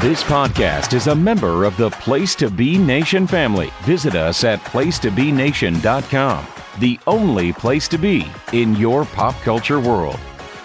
This podcast is a member of the Place to Be Nation family. Visit us at placetobenation.com, the only place to be in your pop culture world.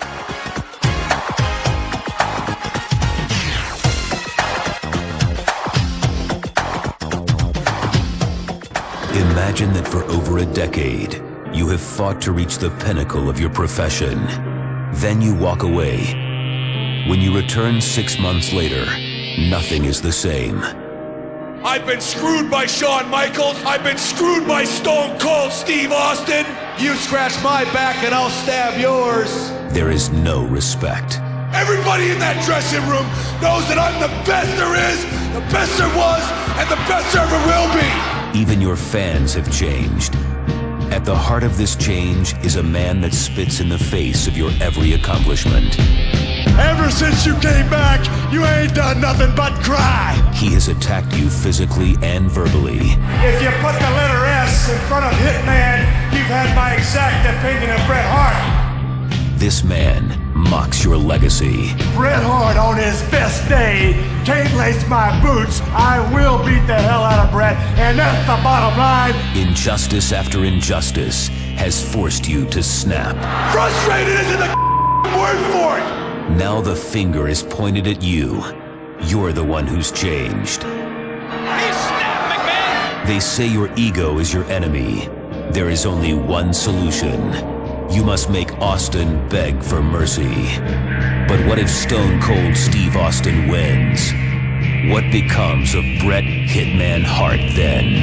Imagine that for over a decade, you have fought to reach the pinnacle of your profession. Then you walk away. When you return 6 months later, nothing is the same. I've been screwed by Shawn Michaels. I've been screwed by Stone Cold Steve Austin. You scratch my back and I'll stab yours. There is no respect. Everybody in that dressing room knows that I'm the best there is, the best there was, and the best there ever will be. Even your fans have changed. At the heart of this change is a man that spits in the face of your every accomplishment. Ever since you came back, you ain't done nothing but cry. He has attacked you physically and verbally. If you put the letter S in front of Hitman, you've had my exact opinion of Bret Hart. This man mocks your legacy. Bret Hart on his best day can't lace my boots. I will beat the hell out of Bret, and that's the bottom line. Injustice after injustice has forced you to snap. Frustrated isn't the word for it. Now the finger is pointed at you. You're the one who's changed. He snapped, McMahon! They say your ego is your enemy. There is only one solution. You must make Austin beg for mercy. But what if Stone Cold Steve Austin wins? What becomes of Bret Hitman Hart then?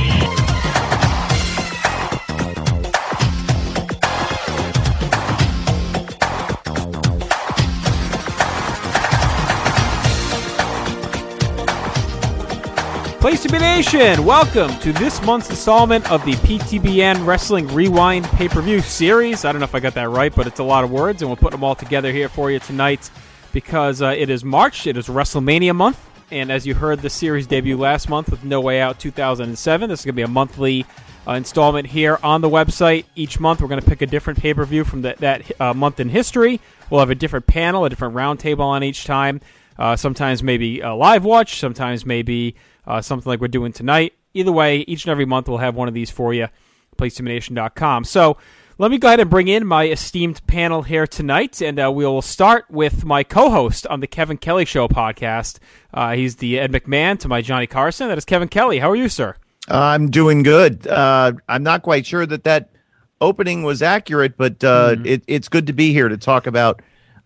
Place to Be Nation, welcome to this month's installment of the PTBN Wrestling Rewind pay-per-view series. I don't know if I got that right, but it's a lot of words, and we'll put them all together here for you tonight because it is March, it is WrestleMania month, and as you heard, the series debuted last month with No Way Out 2007. This is going to be a monthly installment here on the website. Each month, we're going to pick a different pay-per-view from that month in history. We'll have a different panel, a different roundtable on each time. Sometimes maybe a live watch, sometimes maybe something like we're doing tonight. Either way, each and every month we'll have one of these for you, placetobenation.com. So let me go ahead and bring in my esteemed panel here tonight, and we will start with my co-host on the Kevin Kelly Show podcast. He's the Ed McMahon to my Johnny Carson. That is Kevin Kelly. How are you, sir? I'm doing good. I'm not quite sure that opening was accurate, but it's good to be here to talk about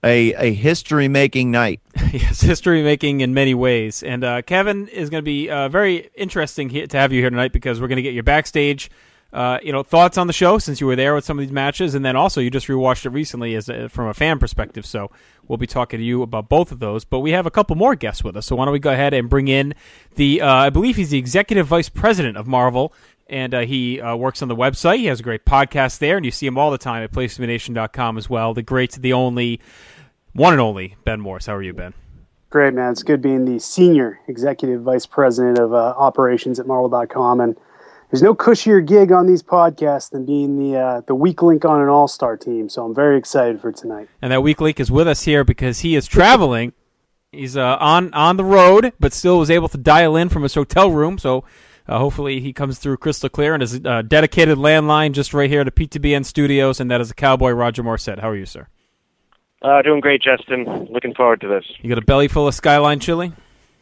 a history-making night. Yes, history-making in many ways. And Kevin is going to be very interesting to have you here tonight because we're going to get your backstage thoughts on the show since you were there with some of these matches, and then also you just rewatched it recently from a fan perspective, so we'll be talking to you about both of those. But we have a couple more guests with us, so why don't we go ahead and bring in I believe he's the Executive Vice President of Marvel, and he works on the website. He has a great podcast there, and you see him all the time at placetobenation.com as well. The great, the only, one and only Ben Morse. How are you, Ben? Great, man. It's good being the Senior Executive Vice President of Operations at Marvel.com, and there's no cushier gig on these podcasts than being the weak link on an all-star team, so I'm very excited for tonight. And that weak link is with us here because he is traveling. He's on the road, but still was able to dial in from his hotel room, so hopefully he comes through crystal clear and his dedicated landline just right here to PTBN Studios, and that is the Cowboy Roger Morissette. How are you, sir? Doing great, Justin. Looking forward to this. You got a belly full of Skyline chili?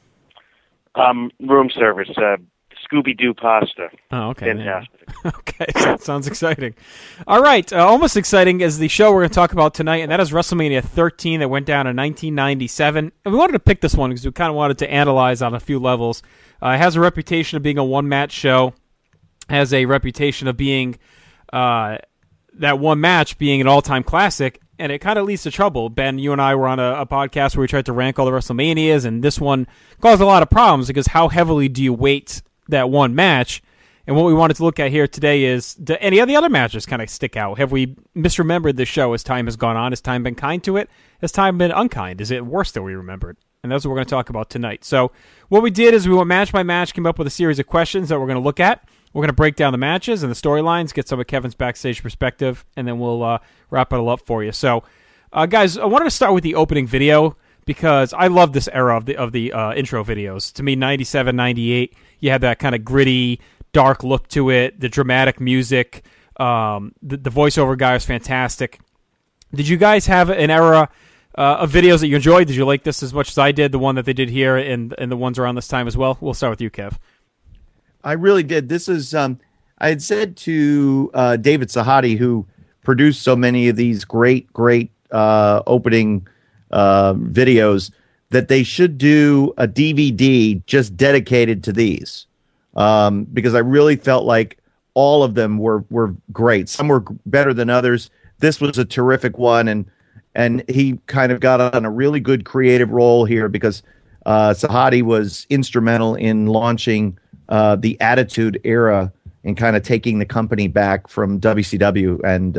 Room service, Scooby-Doo pasta. Oh, okay. Fantastic. Yeah. Okay, that sounds exciting. All right, almost exciting as the show we're going to talk about tonight, and that is WrestleMania 13 that went down in 1997. And we wanted to pick this one because we kind of wanted to analyze on a few levels. It has a reputation of being a one-match show, has a reputation of being that one match being an all-time classic, and it kind of leads to trouble. Ben, you and I were on a podcast where we tried to rank all the WrestleManias, and this one caused a lot of problems because how heavily do you weight that one match? And what we wanted to look at here today is, do any of the other matches kind of stick out? Have we misremembered the show as time has gone on? Has time been kind to it? Has time been unkind? Is it worse than we remembered? And that's what we're going to talk about tonight. So what we did is we went match by match, came up with a series of questions that we're going to look at. We're going to break down the matches and the storylines, get some of Kevin's backstage perspective, and then we'll wrap it all up for you. So, guys, I wanted to start with the opening video because I love this era of the intro videos. To me, 97, 98, you had that kind of gritty, dark look to it, the dramatic music. The voiceover guy was fantastic. Did you guys have an era of videos that you enjoyed? Did you like this as much as I did, the one that they did here and the ones around this time as well? We'll start with you, Kev. I really did. This is, I had said to David Sahadi, who produced so many of these great opening videos, that they should do a DVD just dedicated to these, because I really felt like all of them were great. Some were better than others. This was a terrific one, and he kind of got on a really good creative role here because Sahadi was instrumental in launching the Attitude Era and kind of taking the company back from WCW, and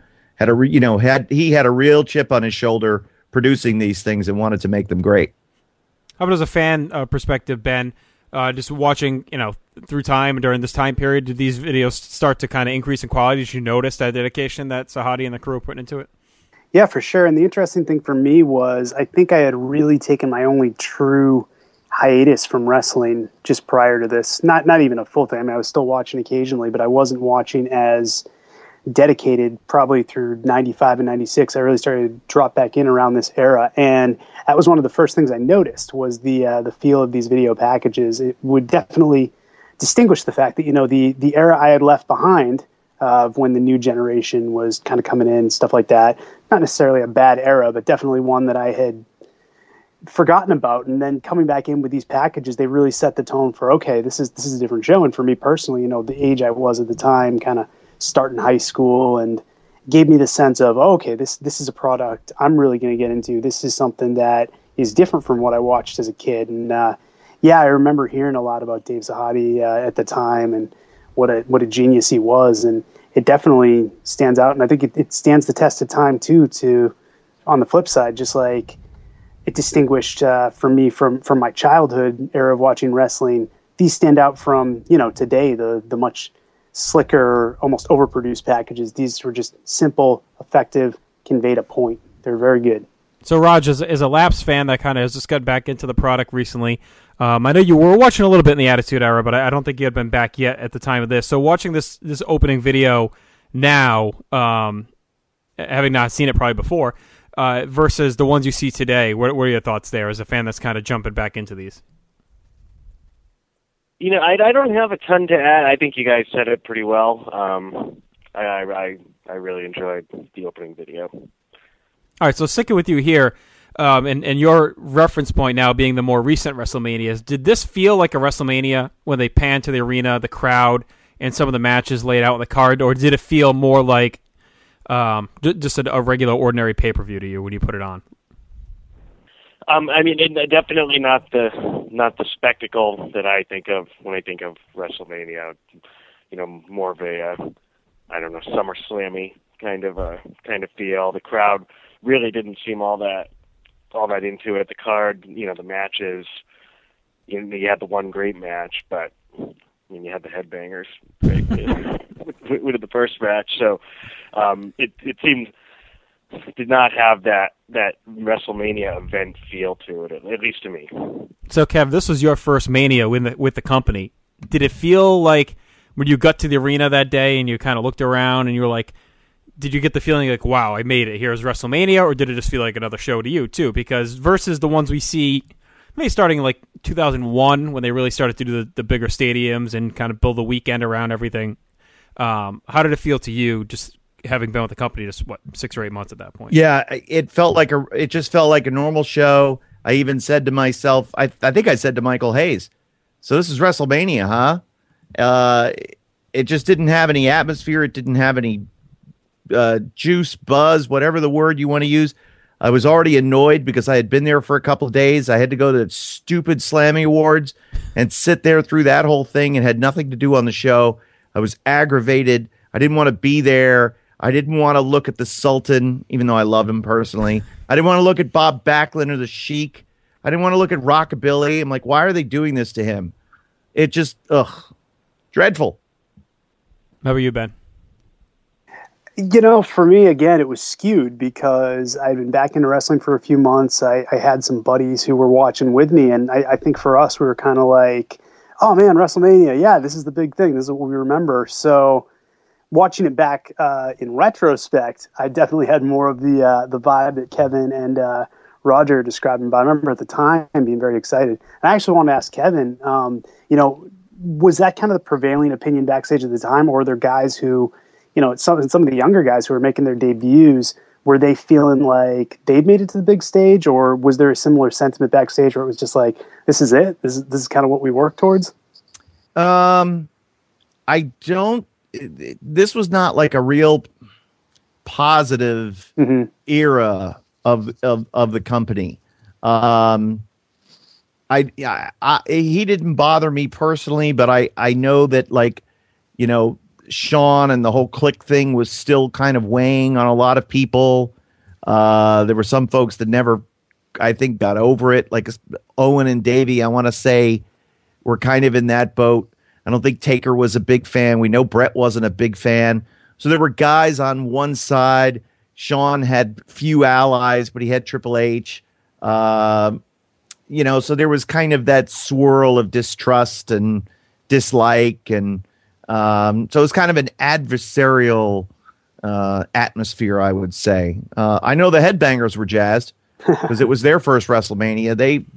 had a real chip on his shoulder producing these things and wanted to make them great. How about as a fan perspective, Ben? Just watching, through time during this time period, did these videos start to kind of increase in quality? Did you notice that dedication that Sahadi and the crew were putting into it? Yeah, for sure. And the interesting thing for me was I think I had really taken my only true hiatus from wrestling just prior to this. Not even a full thing. I mean, I was still watching occasionally, but I wasn't watching as dedicated probably through 95 and 96. I really started to drop back in around this era. And that was one of the first things I noticed was the feel of these video packages. It would definitely distinguish the fact that, the era I had left behind of when the new generation was kind of coming in, stuff like that. Not necessarily a bad era, but definitely one that I had forgotten about. And then coming back in with these packages, they really set the tone for, okay, this is a different show. And for me personally, the age I was at the time, kind of starting high school, and gave me the sense of, okay, this is a product I'm really going to get into. This is something that is different from what I watched as a kid. And I remember hearing a lot about Dave Sahadi at the time and what a genius he was, and it definitely stands out. And I think it stands the test of time too. To on the flip side, just like it distinguished for me from my childhood era of watching wrestling. These stand out from today, the much slicker, almost overproduced packages. These were just simple, effective, conveyed a point. They're very good. So, Raj, as a Lapsed fan that kind of has just got back into the product recently, I know you were watching a little bit in the Attitude Era, but I don't think you had been back yet at the time of this. So watching this opening video now, having not seen it probably before, versus the ones you see today, what are your thoughts there as a fan that's kind of jumping back into these? I don't have a ton to add. I think you guys said it pretty well. I really enjoyed the opening video. All right, so sticking with you here, and your reference point now being the more recent WrestleManias, did this feel like a WrestleMania when they panned to the arena, the crowd, and some of the matches laid out on the card, or did it feel more like just a regular, ordinary pay-per-view to you when you put it on? Definitely not the spectacle that I think of when I think of WrestleMania. More of a SummerSlammy kind of feel. The crowd really didn't seem all that into it. The card, the matches. You had the one great match, but you had the headbangers with the first match. So it seemed. Did not have that WrestleMania event feel to it, at least to me. So, Kev, this was your first Mania with the company. Did it feel like when you got to the arena that day and you kind of looked around and you were like, did you get the feeling like, wow, I made it, here's WrestleMania, or did it just feel like another show to you, too? Because versus the ones we see, maybe starting in like 2001, when they really started to do the bigger stadiums and kind of build the weekend around everything, how did it feel to you, just having been with the company just 6 or 8 months at that point? Yeah, it just felt like a normal show. I even said to myself, I think I said to Michael Hayes, so this is WrestleMania, huh? It just didn't have any atmosphere. It didn't have any juice, buzz, whatever the word you want to use. I was already annoyed because I had been there for a couple of days. I had to go to the stupid Slammy Awards and sit there through that whole thing and had nothing to do on the show. I was aggravated. I didn't want to be there. I didn't want to look at the Sultan, even though I love him personally. I didn't want to look at Bob Backlund or the Sheik. I didn't want to look at Rockabilly. I'm like, why are they doing this to him? It just, dreadful. How about you, Ben? For me, again, it was skewed because I'd been back into wrestling for a few months. I had some buddies who were watching with me, and I think for us, we were kind of like, oh man, WrestleMania, yeah, this is the big thing. This is what we remember. So watching it back in retrospect, I definitely had more of the vibe that Kevin and Roger describing, but I remember at the time being very excited. And I actually wanted to ask Kevin, was that kind of the prevailing opinion backstage at the time, or were there guys who, some of the younger guys who were making their debuts, were they feeling like they'd made it to the big stage, or was there a similar sentiment backstage where it was just like, this is it? This is kind of what we work towards? This was not like a real positive era of the company. He didn't bother me personally, but I know that Sean and the whole Click thing was still kind of weighing on a lot of people. There were some folks that never, I think, got over it. Like Owen and Davey, I want to say, were kind of in that boat. I don't think Taker was a big fan. We know Brett wasn't a big fan. So there were guys on one side. Sean had few allies, but he had Triple H. So there was kind of that swirl of distrust and dislike. And so it was kind of an adversarial atmosphere, I would say. I know the Headbangers were jazzed because it was their first WrestleMania. They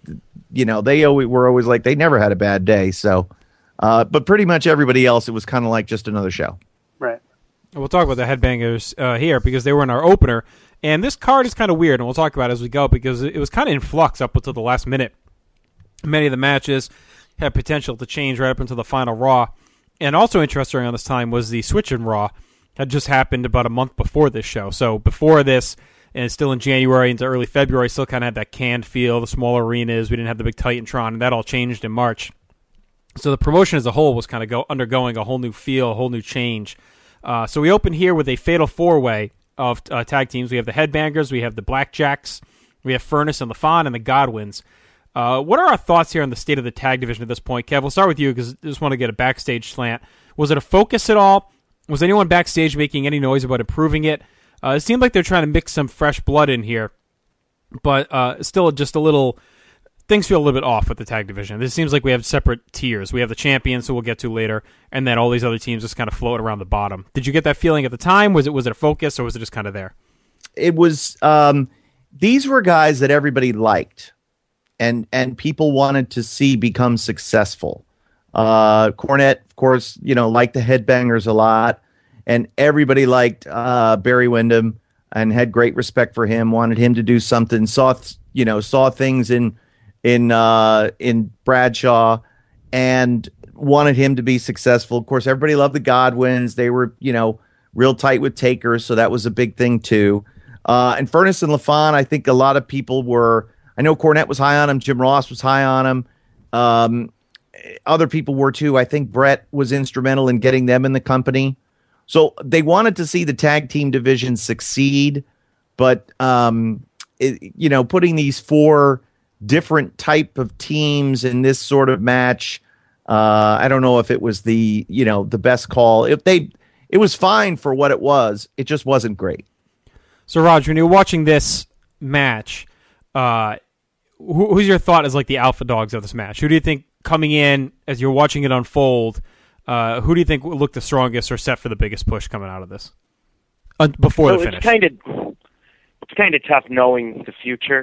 were always like, they never had a bad day. So, but pretty much everybody else, it was kind of like just another show. Right. We'll talk about the Headbangers here because they were in our opener. And this card is kind of weird, and we'll talk about it as we go because it was kind of in flux up until the last minute. Many of the matches had potential to change right up until the final Raw. And also interesting on this time was the switch in Raw had just happened about a month before this show. So before this, and it's still in January into early February, still kind of had that canned feel, the small arenas. We didn't have the big Titantron, and that all changed in March. So the promotion as a whole was kind of undergoing a whole new feel, a whole new change. So we open here with a fatal four-way of tag teams. We have the Headbangers, we have the Blackjacks, we have Furnace and LaFon, and the Godwins. What are our thoughts here on the state of the tag division at this point? Kev, we'll start with you because I just want to get a backstage slant. Was it a focus at all? Was anyone backstage making any noise about improving it? It seemed like they're trying to mix some fresh blood in here, but still just a little... Things feel a little bit off with the tag division. This seems like we have separate tiers. We have the champions, who we'll get to later, and then all these other teams just kind of float around the bottom. Did you get that feeling at the time? Was it a focus, or was it just kind of there? It was. These were guys that everybody liked, and people wanted to see become successful. Cornette, of course, liked the Headbangers a lot, and everybody liked Barry Windham and had great respect for him. Wanted him to do something. Saw things in Bradshaw and wanted him to be successful. Of course, everybody loved the Godwins. They were, real tight with Taker, so that was a big thing too. And Furnace and LaFon, I think a lot of people were. I know Cornette was high on him. Jim Ross was high on him. Other people were too. I think Brett was instrumental in getting them in the company. So they wanted to see the tag team division succeed, but putting these four different type of teams in this sort of match, I don't know if it was the best call. It was fine for what it was. It just wasn't great. So, Roger, when you're watching this match, who's your thought as like the alpha dogs of this match? Who do you think coming in as you're watching it unfold? Who do you think looked the strongest or set for the biggest push coming out of this before the finish? It's kind of tough knowing the future.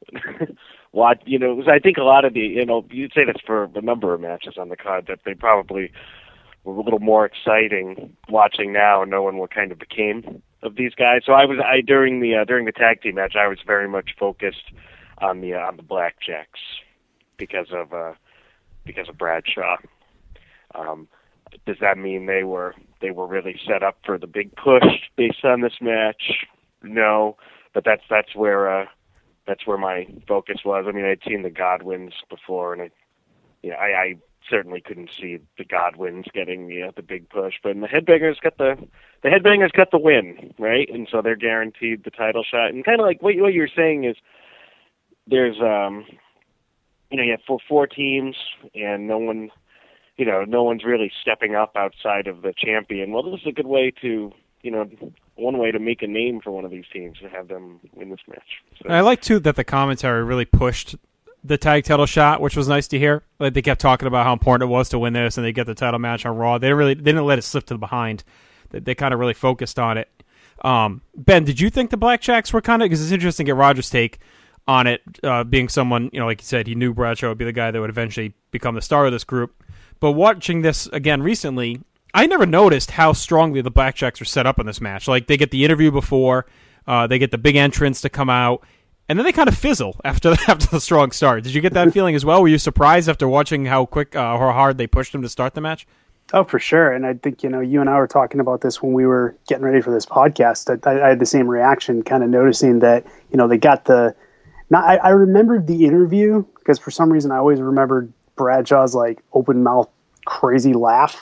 I think a lot of the, you'd say that's for a number of matches on the card, that they probably were a little more exciting watching now and knowing what kind of became of these guys. So during the tag team match, I was very much focused on the Blackjacks because of Bradshaw. Does that mean they were really set up for the big push based on this match? No, but that's where my focus was. I mean, I'd seen the Godwins before, and I certainly couldn't see the Godwins getting the big push. But the Headbangers got the win, right? And so they're guaranteed the title shot. And kind of like what you're saying is, there's you have four teams, and no one's really stepping up outside of the champion. Well, this is a good way to way to make a name for one of these teams, to have them win this match. So. And I like too that the commentary really pushed the tag title shot, which was nice to hear. Like, they kept talking about how important it was to win this, and they get the title match on Raw. They didn't let it slip to the behind. They kind of really focused on it. Ben, did you think the Blackjacks were kind of, because it's interesting to get Roger's take on it, being someone, like you said, he knew Bradshaw would be the guy that would eventually become the star of this group. But watching this again recently, I never noticed how strongly the Blackjacks were set up in this match. Like, they get the interview before, they get the big entrance to come out, and then they kind of fizzle after the strong start. Did you get that feeling as well? Were you surprised after watching how quick or hard they pushed them to start the match? Oh, for sure. And I think, you and I were talking about this when we were getting ready for this podcast. I had the same reaction, kind of noticing that, they got the... I remembered the interview, because for some reason I always remembered Bradshaw's, like, open-mouth, crazy laugh.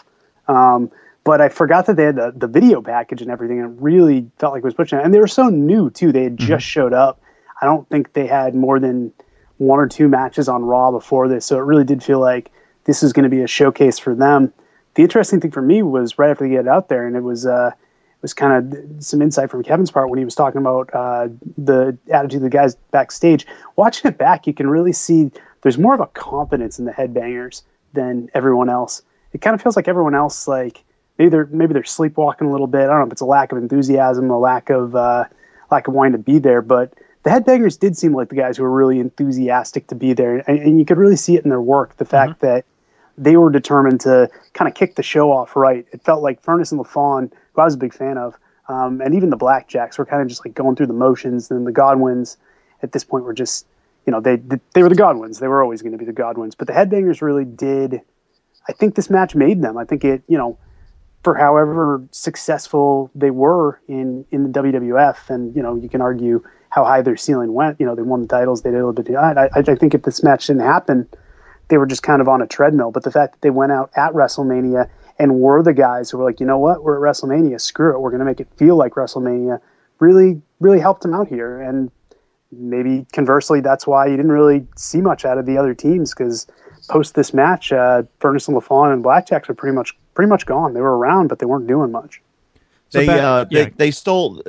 But I forgot that they had the video package and everything, and it really felt like it was pushing it. And they were so new, too. They had just showed up. I don't think they had more than 1 or 2 matches on Raw before this, so it really did feel like this is going to be a showcase for them. The interesting thing for me was right after they get out there, and it was kind of some insight from Kevin's part when he was talking about the attitude of the guys backstage. Watching it back, you can really see there's more of a confidence in the Headbangers than everyone else. It kind of feels like everyone else, like maybe they're sleepwalking a little bit. I don't know if it's a lack of enthusiasm, a lack of wanting to be there, but the Headbangers did seem like the guys who were really enthusiastic to be there, and you could really see it in their work. The fact that they were determined to kind of kick the show off right. It felt like Furnas and LaFawn, who I was a big fan of, and even the Blackjacks were kind of just like going through the motions. And the Godwins at this point were just, they were the Godwins. They were always going to be the Godwins. But the Headbangers really did. I think this match made them. I think it, for however successful they were in the WWF, and you can argue how high their ceiling went. They won the titles. They did a little bit. I think if this match didn't happen, they were just kind of on a treadmill. But the fact that they went out at WrestleMania and were the guys who were like, you know what, we're at WrestleMania, screw it, we're going to make it feel like WrestleMania, really, really helped them out here. And maybe conversely, that's why you didn't really see much out of the other teams, because post this match, Furnas and LaFawn and Blackjacks were pretty much gone. They were around, but they weren't doing much. So they stole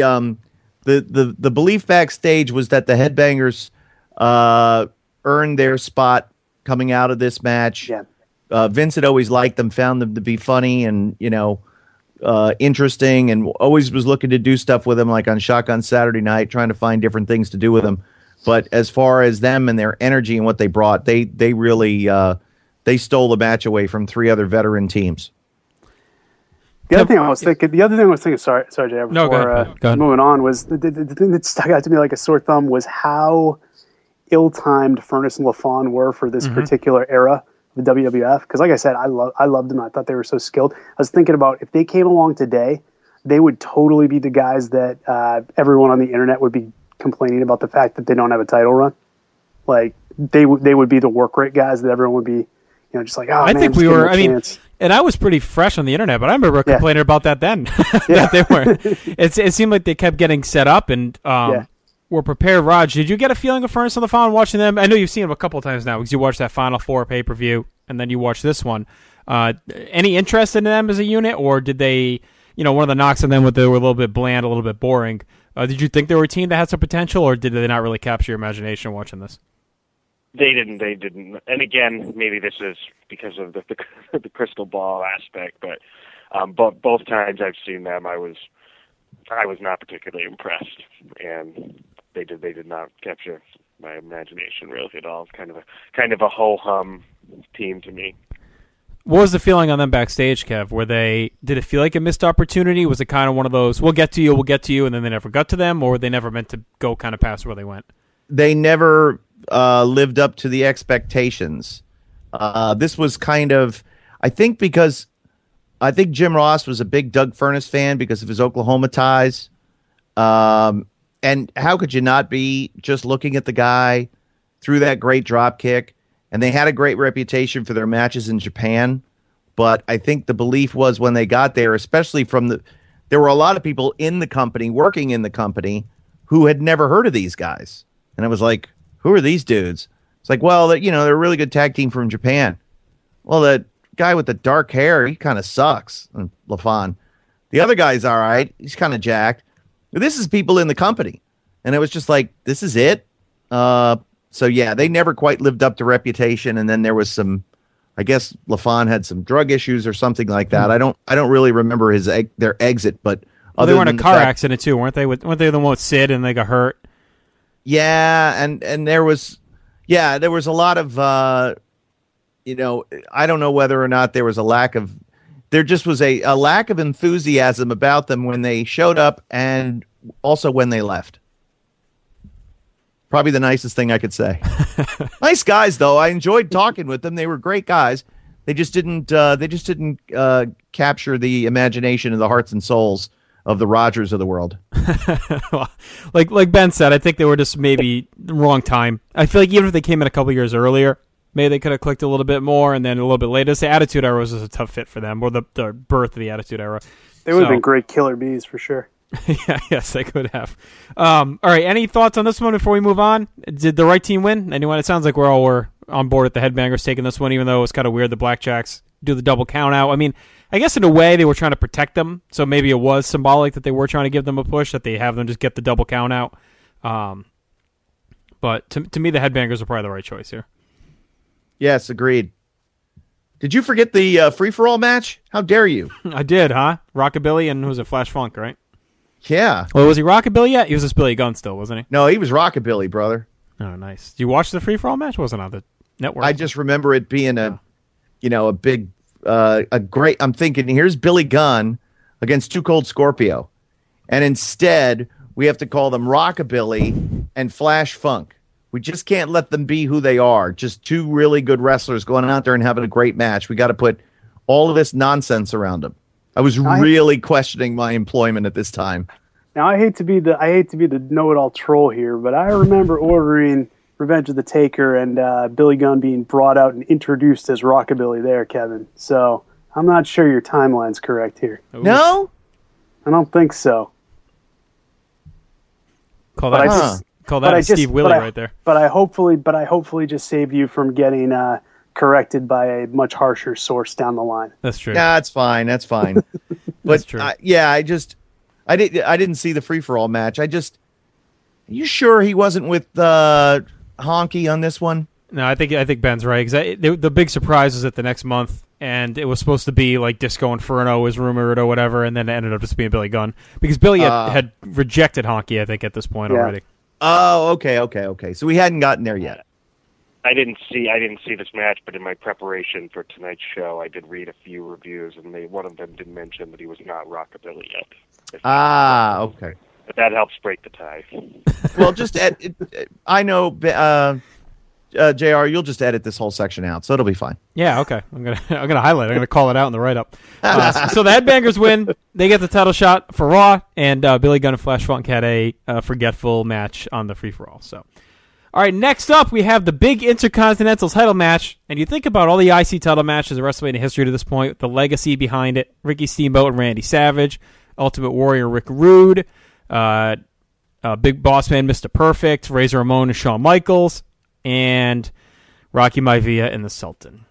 the belief backstage was that the Headbangers earned their spot coming out of this match. Yeah. Vince had always liked them, found them to be funny and, interesting, and always was looking to do stuff with them, like on Shotgun Saturday Night, trying to find different things to do with them. But as far as them and their energy and what they brought, they really they stole the match away from 3 other veteran teams. The other thing I was thinking, sorry, Jay, before go ahead. Moving on, was the thing that stuck out to me like a sore thumb was how ill-timed Furnas and LaFawn were for this particular era of the WWF. Because like I said, I loved them. I thought they were so skilled. I was thinking about if they came along today, they would totally be the guys that everyone on the internet would be complaining about the fact that they don't have a title run. Like they would be the work rate guys that everyone would be, just like, oh, I man, think we were. I mean, and I was pretty fresh on the internet, but I remember complaining about that then. That they were. It seemed like they kept getting set up and were prepared. Raj, did you get a feeling of Furnas and LaFawn watching them? I know you've seen them a couple of times now because you watched that Final Four pay-per-view and then you watched this one. Any interest in them as a unit, or did they? One of the knocks on them was they were a little bit bland, a little bit boring. Did you think they were a team that had some potential, or did they not really capture your imagination watching this? They didn't. And again, maybe this is because of the crystal ball aspect, but both times I've seen them, I was not particularly impressed, and they did not capture my imagination really at all. It's kind of a ho hum team to me. What was the feeling on them backstage, Kev? Did it feel like a missed opportunity? Was it kind of one of those, we'll get to you, and then they never got to them, or were they never meant to go kind of past where they went? They never lived up to the expectations. This was kind of, I think Jim Ross was a big Doug Furnas fan because of his Oklahoma ties. And how could you not be, just looking at the guy through that great drop kick? And they had a great reputation for their matches in Japan. But I think the belief was when they got there, especially there were a lot of people in the company, working in the company, who had never heard of these guys. And it was like, who are these dudes? It's like, well, they're a really good tag team from Japan. Well, the guy with the dark hair, he kind of sucks, LaFawn. The other guy's all right. He's kind of jacked. But this is people in the company. And it was just like, this is it. So, yeah, they never quite lived up to reputation. And then there was some, I guess LaFon had some drug issues or something like that. I don't really remember their exit, but they were in a car accident too, weren't they? Weren't they the one with Sid and they got hurt? Yeah, and there was a lot of I don't know whether or not there was there just was a lack of enthusiasm about them when they showed up and also when they left. Probably the nicest thing I could say. Nice guys, though. I enjoyed talking with them. They were great guys. They just didn't capture the imagination and the hearts and souls of the Rogers of the world. Well, like Ben said, I think they were just maybe the wrong time. I feel like even if they came in a couple years earlier, maybe they could have clicked a little bit more, and then a little bit later. The Attitude Era was just a tough fit for them, or the birth of the Attitude Era. They would have been great killer bees for sure. Yes, they could have. All right, any thoughts on this one before we move on? Did the right team win? Anyone? It sounds like we're on board with the Headbangers taking this one, even though it was kind of weird the Blackjacks do the double count out. I mean, I guess in a way they were trying to protect them, so maybe it was symbolic that they were trying to give them a push, that they have them just get the double count out. But to me, the Headbangers are probably the right choice here. Yes, agreed. Did you forget the free-for-all match? How dare you? I did, huh? Rockabilly and who was it? Flash Funk, right? Yeah. Well, was he Rockabilly yet? He was just Billy Gunn still, wasn't he? No, he was Rockabilly, brother. Oh, nice. Did you watch the free-for-all match? It wasn't on the network. I just remember it being a big, a great. I'm thinking, here's Billy Gunn against Too Cold Scorpio, and instead we have to call them Rockabilly and Flash Funk. We just can't let them be who they are. Just two really good wrestlers going out there and having a great match. We got to put all of this nonsense around them. I was really questioning my employment at this time. Now I hate to be the know-it-all troll here, but I remember ordering Revenge of the Taker and Billy Gunn being brought out and introduced as Rockabilly there, Kevin. So I'm not sure your timeline's correct here. Ooh. No? I don't think so. Call that Steve Willie right there. But I hopefully just saved you from getting corrected by a much harsher source down the line. That's true. Yeah, that's fine. That's fine. That's true. I didn't see the free-for-all match. Are you sure he wasn't with Honky on this one? No, I think Ben's right. Because the big surprise was at the next month, and it was supposed to be like Disco Inferno was rumored or whatever, and then it ended up just being Billy Gunn. Because Billy had rejected Honky, I think, at this point already. Oh, okay. So we hadn't gotten there yet. I didn't see this match, but in my preparation for tonight's show, I did read a few reviews, and one of them did mention that he was not Rockabilly yet. Okay. But that helps break the tie. Well, just I know, JR, you'll just edit this whole section out, so it'll be fine. Yeah, okay. I'm gonna highlight it. I'm gonna call it out in the write-up. So the Headbangers win. They get the title shot for Raw, and Billy Gunn and Flash Funk had a forgetful match on the free-for-all. So, all right, next up we have the big Intercontinental title match. And you think about all the IC title matches in WrestleMania history to this point, the legacy behind it: Ricky Steamboat and Randy Savage, Ultimate Warrior Rick Rude, Big Boss Man Mr. Perfect, Razor Ramon and Shawn Michaels, and Rocky Maivia and the Sultan.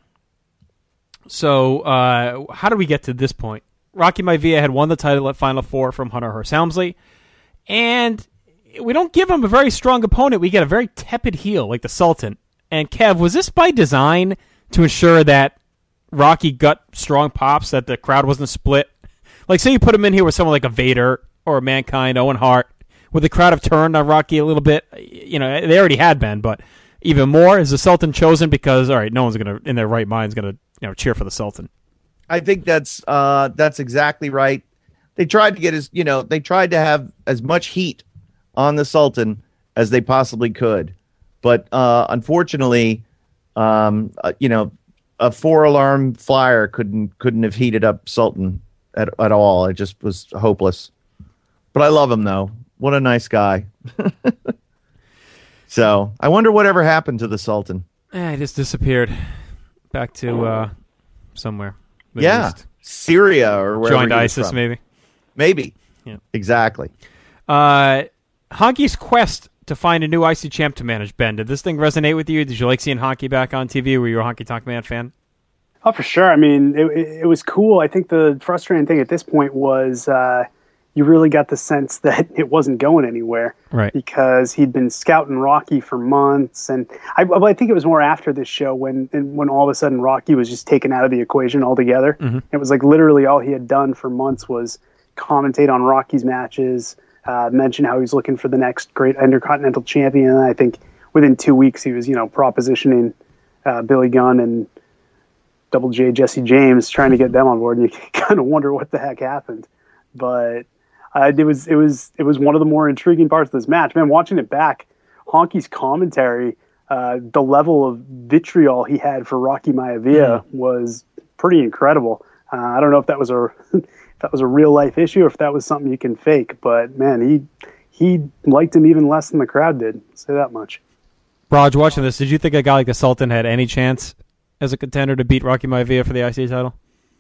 So how do we get to this point? Rocky Maivia had won the title at Final Four from Hunter Hearst Helmsley, and we don't give him a very strong opponent. We get a very tepid heel like the Sultan. And Kev, was this by design to ensure that Rocky got strong pops, that the crowd wasn't split? Like, say you put him in here with someone like a Vader or a Mankind, Owen Hart, would the crowd have turned on Rocky a little bit? You know, they already had been, but even more, is the Sultan chosen because, all right, no one's going to, in their right mind, is going to cheer for the Sultan? I think that's exactly right. They tried to get they tried to have as much heat on the Sultan as they possibly could. But unfortunately, a 4-alarm flyer couldn't have heated up Sultan at all. It just was hopeless. But I love him, though. What a nice guy. So I wonder whatever happened to the Sultan. He just disappeared back to somewhere. Middle East. Syria or wherever. Joined ISIS, from. Maybe. Yeah. Exactly. Honky's quest to find a new IC champ to manage. Ben, did this thing resonate with you? Did you like seeing Honky back on TV? Were you a Honky Tonk Man fan? Oh, for sure. I mean, it was cool. I think the frustrating thing at this point was you really got the sense that it wasn't going anywhere. Right. Because he'd been scouting Rocky for months. And I think it was more after this show when all of a sudden Rocky was just taken out of the equation altogether. Mm-hmm. It was like literally all he had done for months was commentate on Rocky's matches, mention how he's looking for the next great Intercontinental champion. And I think within 2 weeks he was, propositioning Billy Gunn and Double J Jesse James, trying to get them on board. And you kind of wonder what the heck happened. But it was one of the more intriguing parts of this match. Man, watching it back, Honky's commentary, the level of vitriol he had for Rocky Maivia was pretty incredible. I don't know if that was a real life issue or if that was something you can fake, but man, he liked him even less than the crowd did. I'll say that much. Raj, watching this, did you think a guy like the Sultan had any chance as a contender to beat Rocky Maivia for the IC title?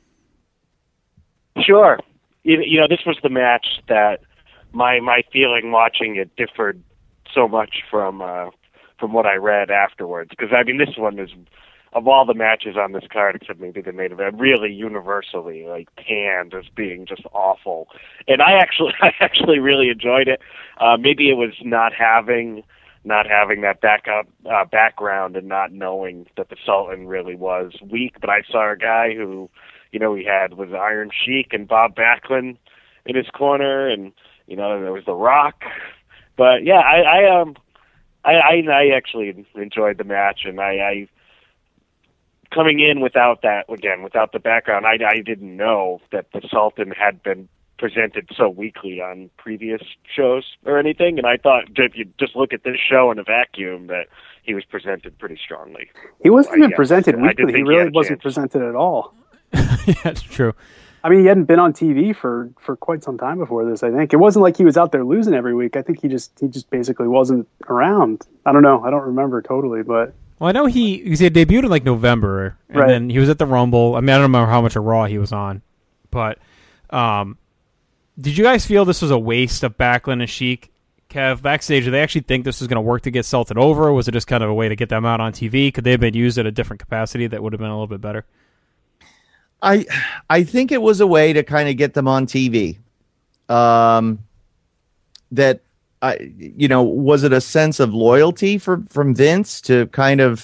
Sure. This was the match that my feeling watching it differed so much from what I read afterwards. Because I mean, this one is, of all the matches on this card, except maybe the main event, really universally panned as being just awful. And I actually really enjoyed it. Maybe it was not having that background and not knowing that the Sultan really was weak. But I saw a guy who, he was Iron Sheik and Bob Backlund in his corner, and there was The Rock. But yeah, I actually enjoyed the match, and I coming in without the background, I didn't know that the Sultan had been presented so weakly on previous shows or anything, and I thought if you just look at this show in a vacuum that he was presented pretty strongly. He wasn't even presented weakly. He really wasn't presented at all. Yeah, that's true. I mean, he hadn't been on TV for quite some time before this, I think. It wasn't like he was out there losing every week. I think he just basically wasn't around. I don't know. I don't remember totally, but... Well, I know he had debuted in November, and then he was at the Rumble. I mean, I don't remember how much of Raw he was on, but did you guys feel this was a waste of Backlund and Sheik? Kev, backstage, do they actually think this was going to work to get Sultan over, or was it just kind of a way to get them out on TV? Could they have been used at a different capacity that would have been a little bit better? I think it was a way to kind of get them on TV. Was it a sense of loyalty from Vince to kind of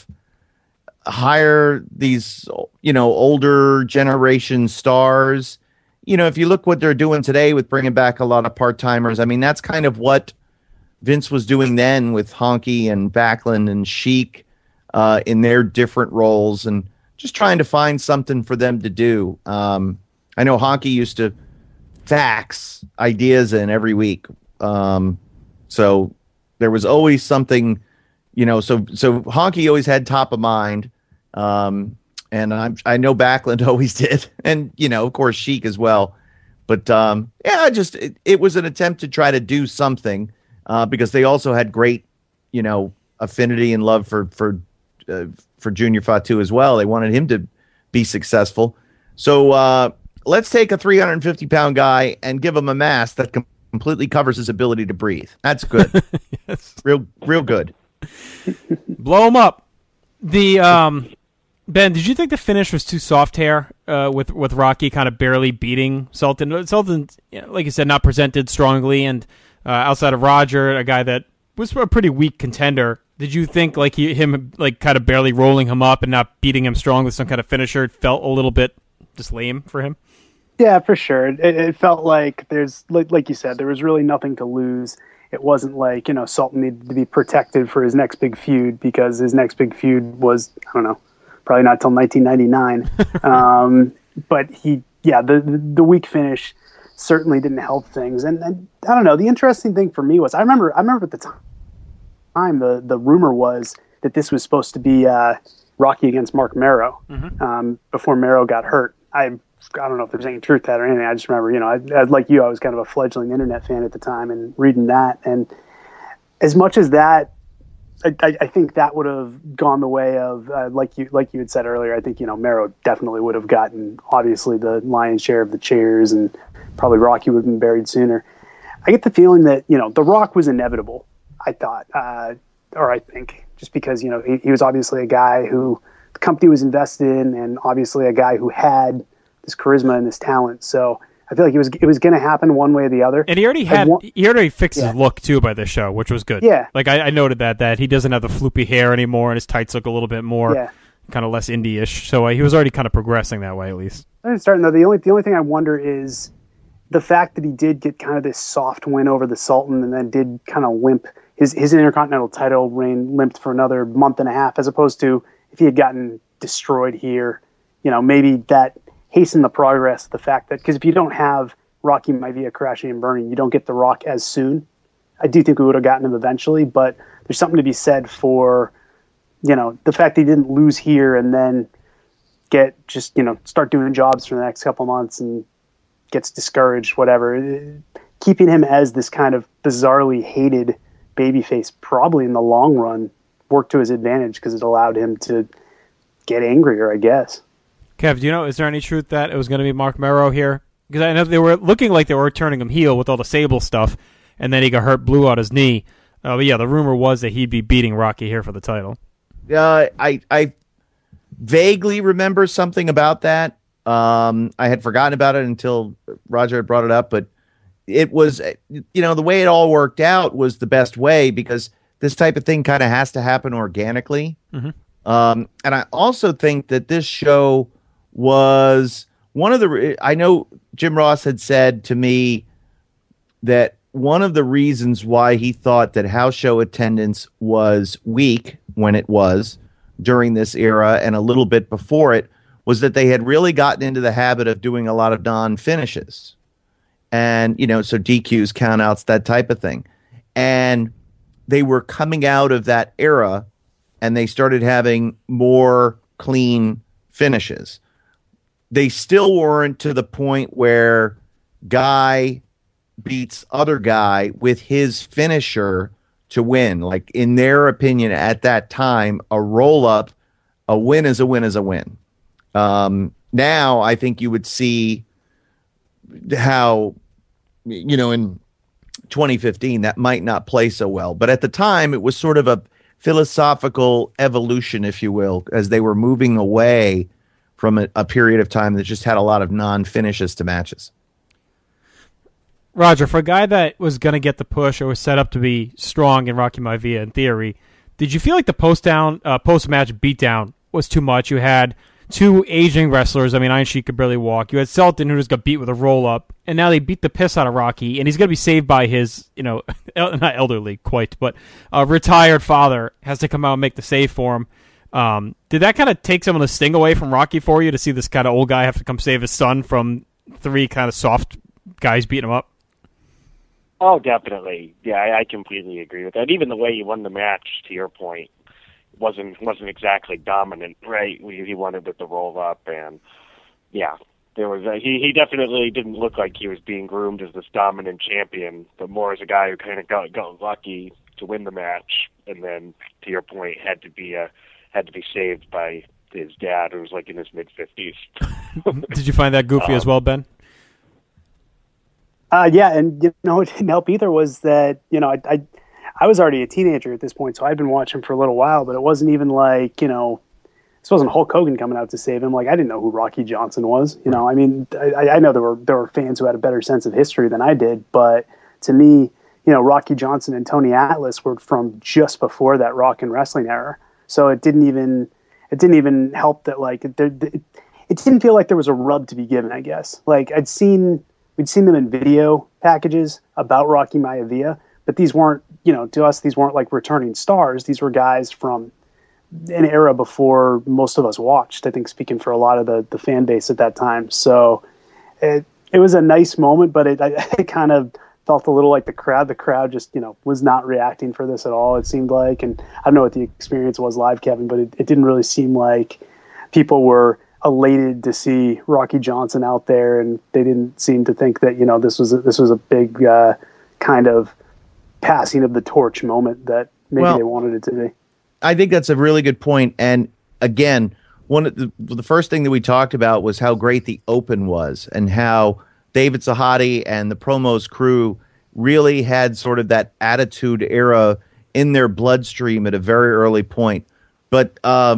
hire these, older generation stars? If you look what they're doing today with bringing back a lot of part-timers, I mean, that's kind of what Vince was doing then with Honky and Backlund and Sheik in their different roles, and just trying to find something for them to do. I know Honky used to fax ideas in every week. So there was always something, so Honky always had top of mind. And I know Backlund always did. And, of course, Sheik as well. But, it was an attempt to try to do something because they also had great, affinity and love for Junior Fatu as well. They wanted him to be successful. So let's take a 350-pound guy and give him a mask that completely covers his ability to breathe. That's good. Yes. Real good. Blow him up. The Ben, did you think the finish was too soft hair with Rocky kind of barely beating Sultan? Sultan, like you said, not presented strongly, and outside of Roger, a guy that was a pretty weak contender. Did you think him kind of barely rolling him up and not beating him strong with some kind of finisher felt a little bit just lame for him? Yeah, for sure. It felt like there's, like you said, there was really nothing to lose. It wasn't like, Sultan needed to be protected for his next big feud because his next big feud was, I don't know, probably not till 1999. But the weak finish certainly didn't help things. And I don't know, the interesting thing for me was, I remember at the time, the rumor was that this was supposed to be Rocky against Mark Mero before Mero got hurt. I don't know if there's any truth to that or anything. I just remember, I like you, I was kind of a fledgling internet fan at the time and reading that. And as much as that, I think that would have gone the way of, like you had said earlier, I think, Mero definitely would have gotten, obviously, the lion's share of the cheers, and probably Rocky would have been buried sooner. I get the feeling that, The Rock was inevitable, I thought, or I think, just because, he was obviously a guy who the company was invested in, and obviously a guy who had this charisma and this talent. So I feel like it was going to happen one way or the other. And he already fixed his look too by this show, which was good. Yeah. Like I noted that he doesn't have the floopy hair anymore, and his tights look a little bit more kind of less indie-ish. So he was already kind of progressing that way, at least. Starting though, the only thing I wonder is the fact that he did get kind of this soft win over the Sultan, and then did kind of limp. His Intercontinental title reign limped for another month and a half, as opposed to if he had gotten destroyed here, maybe that hastened the progress. The fact that, because if you don't have Rocky Maivia crashing and burning, you don't get The Rock as soon. I do think we would have gotten him eventually, but there's something to be said for, the fact that he didn't lose here and then start doing jobs for the next couple months and gets discouraged, whatever. Keeping him as this kind of bizarrely hated babyface probably in the long run worked to his advantage, because it allowed him to get angrier, I guess. Kev, do you know, is there any truth that it was going to be Mark Mero here? Because I know they were looking like they were turning him heel with all the Sable stuff, and then he got hurt, blew out his knee. But yeah, the rumor was that he'd be beating Rocky here for the title. I vaguely remember something about that. I had forgotten about it until Roger had brought it up, but it was, the way it all worked out was the best way, because this type of thing kind of has to happen organically. Mm-hmm. And I also think that this show was one of I know Jim Ross had said to me that one of the reasons why he thought that house show attendance was weak when it was during this era and a little bit before it was that they had really gotten into the habit of doing a lot of non-finishes. And, so DQs, countouts, that type of thing. And they were coming out of that era and they started having more clean finishes. They still weren't to the point where guy beats other guy with his finisher to win. Like, in their opinion at that time, a roll-up, a win is a win is a win. Now I think you would see how, in 2015 that might not play so well. But at the time, it was sort of a philosophical evolution, if you will, as they were moving away from a period of time that just had a lot of non-finishes to matches. Roger, for a guy that was going to get the push or was set up to be strong in Rocky Maivia in theory, did you feel like the post-match beatdown was too much? You had two aging wrestlers. I mean, Iron Sheik could barely walk. You had Sultan, who just got beat with a roll-up, and now they beat the piss out of Rocky, and he's going to be saved by his, not elderly quite, but retired father has to come out and make the save for him. Did that kind of take some of the sting away from Rocky for you, to see this kind of old guy have to come save his son from three kind of soft guys beating him up? Oh, definitely. Yeah, I completely agree with that. Even the way he won the match, to your point, wasn't exactly dominant, right? He won it with the roll up, and yeah, there was he definitely didn't look like he was being groomed as this dominant champion, but more as a guy who kind of got lucky to win the match, and then, to your point, had to be saved by his dad, who was like in his mid-50s. Did you find that goofy as well, Ben? Yeah, and what didn't help either was that I was already a teenager at this point, so I'd been watching for a little while, but it wasn't even like, this wasn't Hulk Hogan coming out to save him. Like, I didn't know who Rocky Johnson was. I mean, I know there were fans who had a better sense of history than I did, but to me, Rocky Johnson and Tony Atlas were from just before that Rock and Wrestling era. So it didn't even help that, like, it didn't feel like there was a rub to be given, I guess. Like, we'd seen them in video packages about Rocky Maivia, but these weren't, to us, these weren't like returning stars. These were guys from an era before most of us watched, I think, speaking for a lot of the fan base at that time. So it was a nice moment, but I kind of felt a little like the crowd just, was not reacting for this at all, it seemed like. And I don't know what the experience was live, Kevin, but it didn't really seem like people were elated to see Rocky Johnson out there, and they didn't seem to think that this was a big kind of passing of the torch moment that maybe they wanted it to be. I think that's a really good point. And again, one of the first thing that we talked about was how great the open was, and how David Sahadi and the Promos crew really had sort of that Attitude Era in their bloodstream at a very early point. But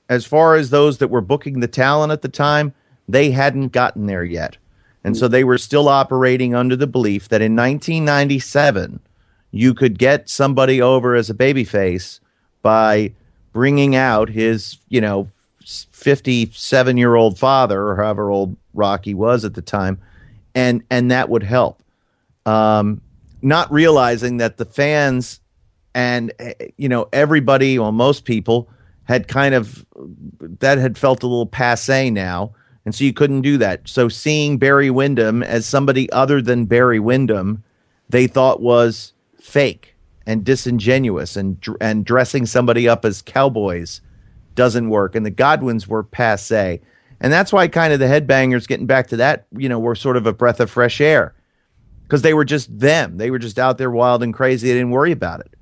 as far as those that were booking the talent at the time, they hadn't gotten there yet. And so they were still operating under the belief that in 1997, you could get somebody over as a babyface by bringing out his, 57-year-old father, or however old Rocky was at the time, and that would help. Not realizing that the fans and, everybody, well, most people had had felt a little passé now. And so you couldn't do that. So seeing Barry Windham as somebody other than Barry Windham, they thought was fake and disingenuous, and dressing somebody up as cowboys doesn't work. And the Godwins were passé. And that's why kind of the Headbangers, getting back to that, were sort of a breath of fresh air, because they were just them. They were just out there wild and crazy. They didn't worry about it.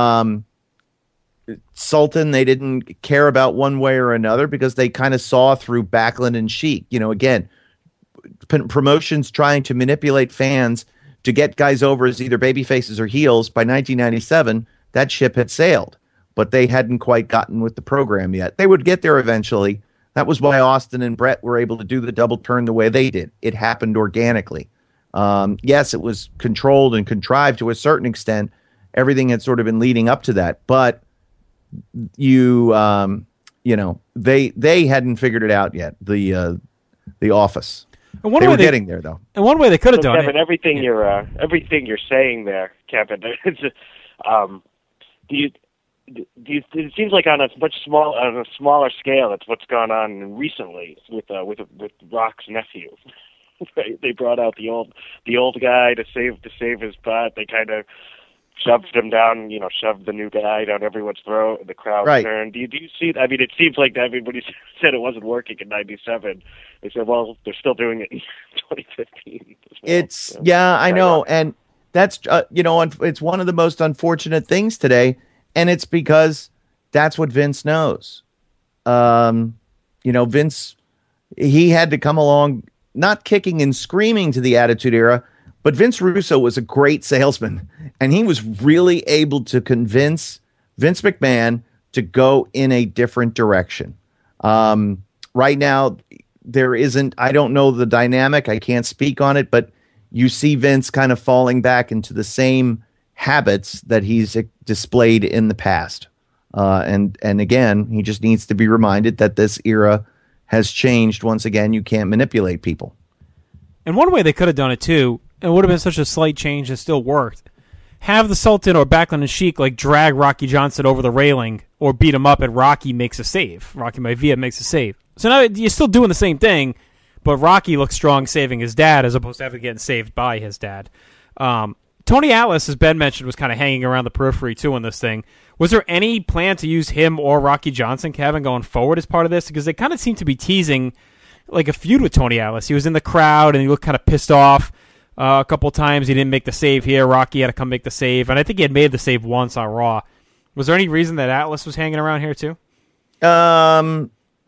Sultan, they didn't care about one way or another, because they kind of saw through Backlund and Sheik. Again, promotions trying to manipulate fans to get guys over as either baby faces or heels. By 1997, that ship had sailed, but they hadn't quite gotten with the program yet. They would get there eventually. That was why Austin and Brett were able to do the double turn the way they did. It happened organically. Yes, it was controlled and contrived to a certain extent. Everything had sort of been leading up to that, but they hadn't figured it out yet. The Office. And they were getting there, though. And one way they could have done Kevin, it. Everything you're saying there, Kevin. It seems like on a smaller scale, that's what's gone on recently with Rock's nephew. They brought out the old guy to save his butt. They kind of shoved him down, shoved the new guy down everyone's throat, and the crowd turned. Do you see? I mean, it seems like everybody said it wasn't working in '97. They said, well, they're still doing it in 2015. Well, I know, and that's it's one of the most unfortunate things today, and it's because that's what Vince knows. Vince, he had to come along, not kicking and screaming to the Attitude Era. But Vince Russo was a great salesman, and he was really able to convince Vince McMahon to go in a different direction. Right now, I don't know the dynamic. I can't speak on it, but you see Vince kind of falling back into the same habits that he's displayed in the past. And again, he just needs to be reminded that this era has changed. Once again, you can't manipulate people. And one way they could have done it, too, it would have been such a slight change that still worked. Have the Sultan or Backlund and Sheik drag Rocky Johnson over the railing or beat him up, and Rocky makes a save. Rocky Maivia makes a save. So now you're still doing the same thing, but Rocky looks strong saving his dad as opposed to having getting saved by his dad. Tony Atlas, as Ben mentioned, was kind of hanging around the periphery too in this thing. Was there any plan to use him or Rocky Johnson, Kevin, going forward as part of this? Because they kind of seem to be teasing a feud with Tony Atlas. He was in the crowd and he looked kind of pissed off. A couple times he didn't make the save here. Rocky had to come make the save, and I think he had made the save once on Raw. Was there any reason that Atlas was hanging around here too? I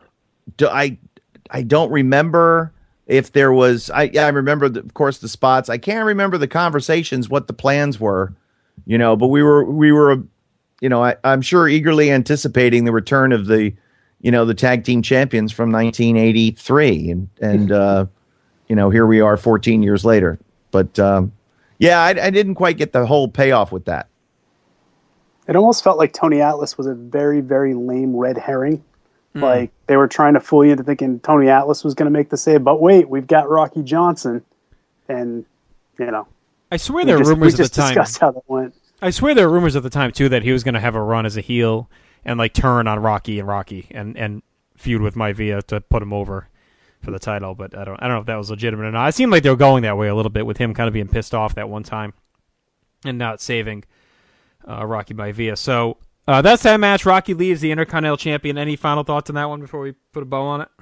don't remember if there was. I remember, of course, the spots. I can't remember the conversations, what the plans were, But we were, I'm sure eagerly anticipating the return of the tag team champions from 1983, and here we are 14 years later. But, I didn't quite get the whole payoff with that. It almost felt like Tony Atlas was a very, very lame red herring. Like they were trying to fool you into thinking Tony Atlas was going to make the save. But wait, we've got Rocky Johnson. And, I swear there were rumors at the time. We just discussed how that went. I swear there were rumors at the time, too, that he was going to have a run as a heel and, turn on Rocky and feud with Maivia to put him over for the title, but I don't know if that was legitimate or not. It seemed like they were going that way a little bit with him kind of being pissed off that one time and not saving Rocky Maivia. So that's that match. Rocky leaves the Intercontinental Champion. Any final thoughts on that one before we put a bow on it?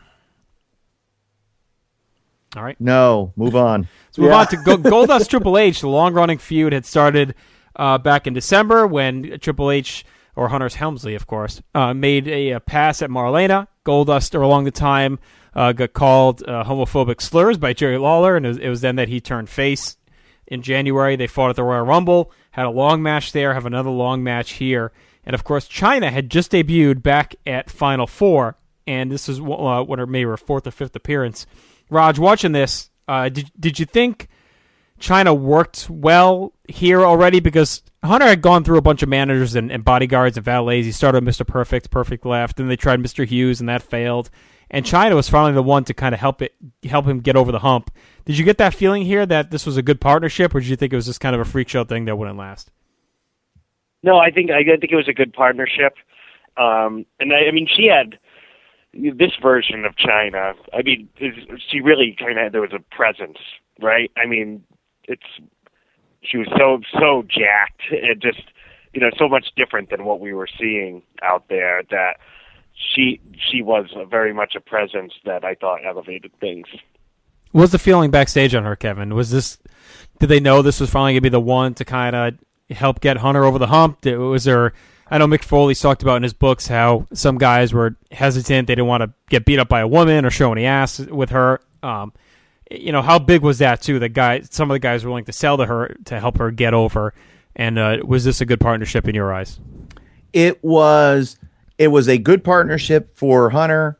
All right. No, move on. Let's move on to Goldust Triple H. The long-running feud had started back in December when Triple H, or Hunter Helmsley, of course, made a pass at Marlena. Goldust, along the time, got called homophobic slurs by Jerry Lawler, and it was then that he turned face. In January, they fought at the Royal Rumble, had a long match there, have another long match here. And, of course, China had just debuted back at Final Four and this is what her maybe her fourth or fifth appearance. Raj, watching this, did you think Chyna worked well here already? Because Hunter had gone through a bunch of managers and bodyguards and valets. He started with Mr. Perfect left, and they tried Mr. Hughes, and that failed. And Chyna was finally the one to kind of help him get over the hump. Did you get that feeling here that this was a good partnership, or did you think it was just kind of a freak show thing that wouldn't last? No, I think it was a good partnership. And I mean, she had this version of Chyna. I mean, she really kind of, there was a presence, right? I mean, she was so jacked and just, so much different than what we were seeing out there, that she was very much a presence that I thought elevated things. What was the feeling backstage on her, Kevin? Did they know this was finally going to be the one to kind of help get Hunter over the hump? Was there, I know Mick Foley's talked about in his books how some guys were hesitant. They didn't want to get beat up by a woman or show any ass with her. How big was that too? Some of the guys were willing to sell to her to help her get over. And was this a good partnership in your eyes? It was a good partnership for Hunter.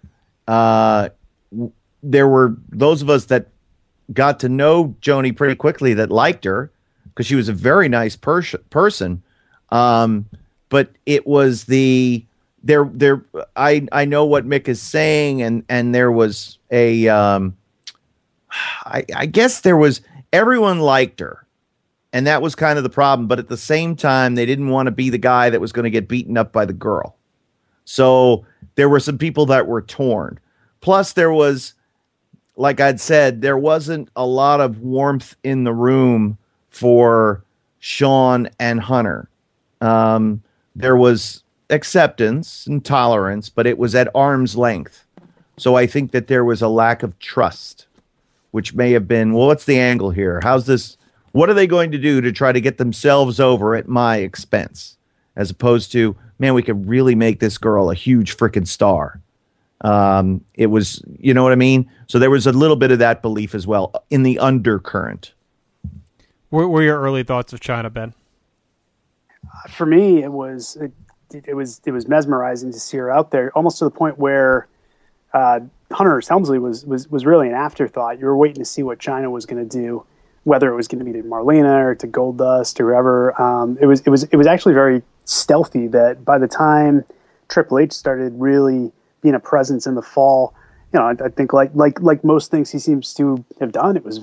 There were those of us that got to know Joni pretty quickly that liked her because she was a very nice person. But it was I know what Mick is saying, and there was I guess there was, everyone liked her, and that was kind of the problem. But at the same time, they didn't want to be the guy that was going to get beaten up by the girl. So there were some people that were torn. Plus, there was, like I'd said, there wasn't a lot of warmth in the room for Shawn and Hunter. There was acceptance and tolerance, but it was at arm's length. So I think that there was a lack of trust, which may have been, well, what's the angle here? How's this? What are they going to do to try to get themselves over at my expense? As opposed to, man, we could really make this girl a huge freaking star. It was, you know what I mean? So there was a little bit of that belief as well in the undercurrent. What were your early thoughts of Chyna, Ben? For me, it was mesmerizing to see her out there, almost to the point where Hunter Helmsley was really an afterthought. You were waiting to see what Chyna was going to do, whether it was going to be to Marlena or to Goldust or whoever. It was actually very stealthy. That by the time Triple H started really being a presence in the fall, I think like most things he seems to have done, it was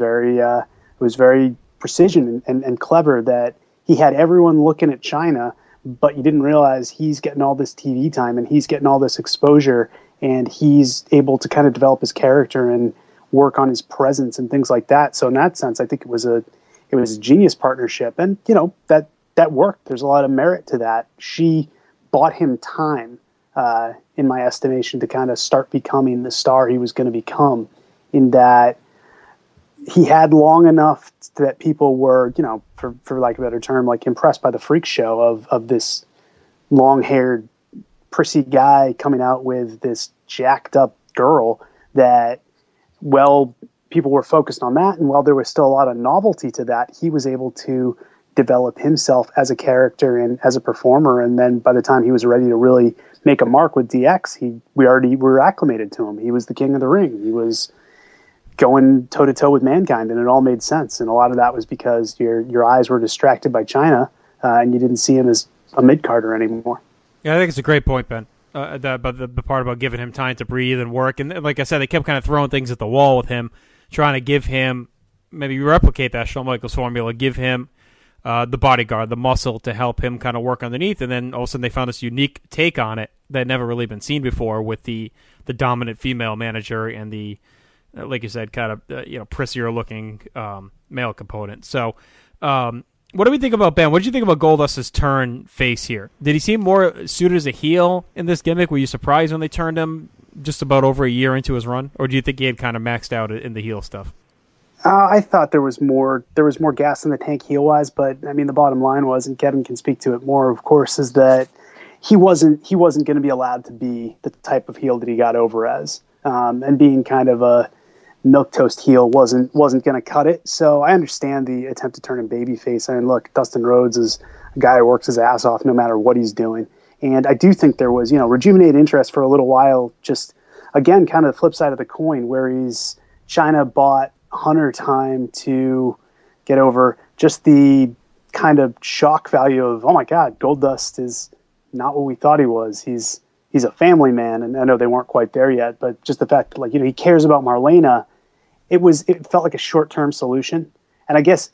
very precision and clever. That he had everyone looking at Chyna, but you didn't realize he's getting all this TV time and he's getting all this exposure, and he's able to kind of develop his character and work on his presence and things like that. So in that sense, I think it was a genius partnership, and that worked. There's a lot of merit to that. She bought him time, in my estimation, to kind of start becoming the star he was going to become, in that he had long enough that people were, for lack of a better term, like impressed by the freak show of this long-haired, prissy guy coming out with this jacked up girl, that, well, people were focused on that. And while there was still a lot of novelty to that, he was able to develop himself as a character and as a performer. And then by the time he was ready to really make a mark with DX, we already were acclimated to him. He was the king of the ring. He was going toe to toe with Mankind, and it all made sense. And a lot of that was because your eyes were distracted by Chyna, and you didn't see him as a mid-carder anymore. Yeah, I think it's a great point, Ben. But the part about giving him time to breathe and work, and like I said, they kept kind of throwing things at the wall with him, trying to give him, maybe replicate that Shawn Michaels formula, give him the bodyguard, the muscle to help him kind of work underneath, and then all of a sudden they found this unique take on it that had never really been seen before with the dominant female manager and the, like you said, kind of prissier looking male component. So what do we think about Ben? What did you think about Goldust's turn face here? Did he seem more suited as a heel in this gimmick? Were you surprised when they turned him just about over a year into his run, or do you think he had kind of maxed out in the heel stuff? I thought there was more gas in the tank heel wise, but I mean the bottom line was, and Kevin can speak to it more, of course, is that he wasn't going to be allowed to be the type of heel that he got over as, and being kind of a milquetoast heel wasn't going to cut it. So I understand the attempt to turn him babyface. I mean, look, Dustin Rhodes is a guy who works his ass off no matter what he's doing, and I do think there was rejuvenated interest for a little while, just again, kind of the flip side of the coin, where China bought Hunter time to get over just the kind of shock value of, oh my God, Goldust is not what we thought he was. He's a family man, and I know they weren't quite there yet, but just the fact that, like, he cares about Marlena, it felt like a short-term solution. And I guess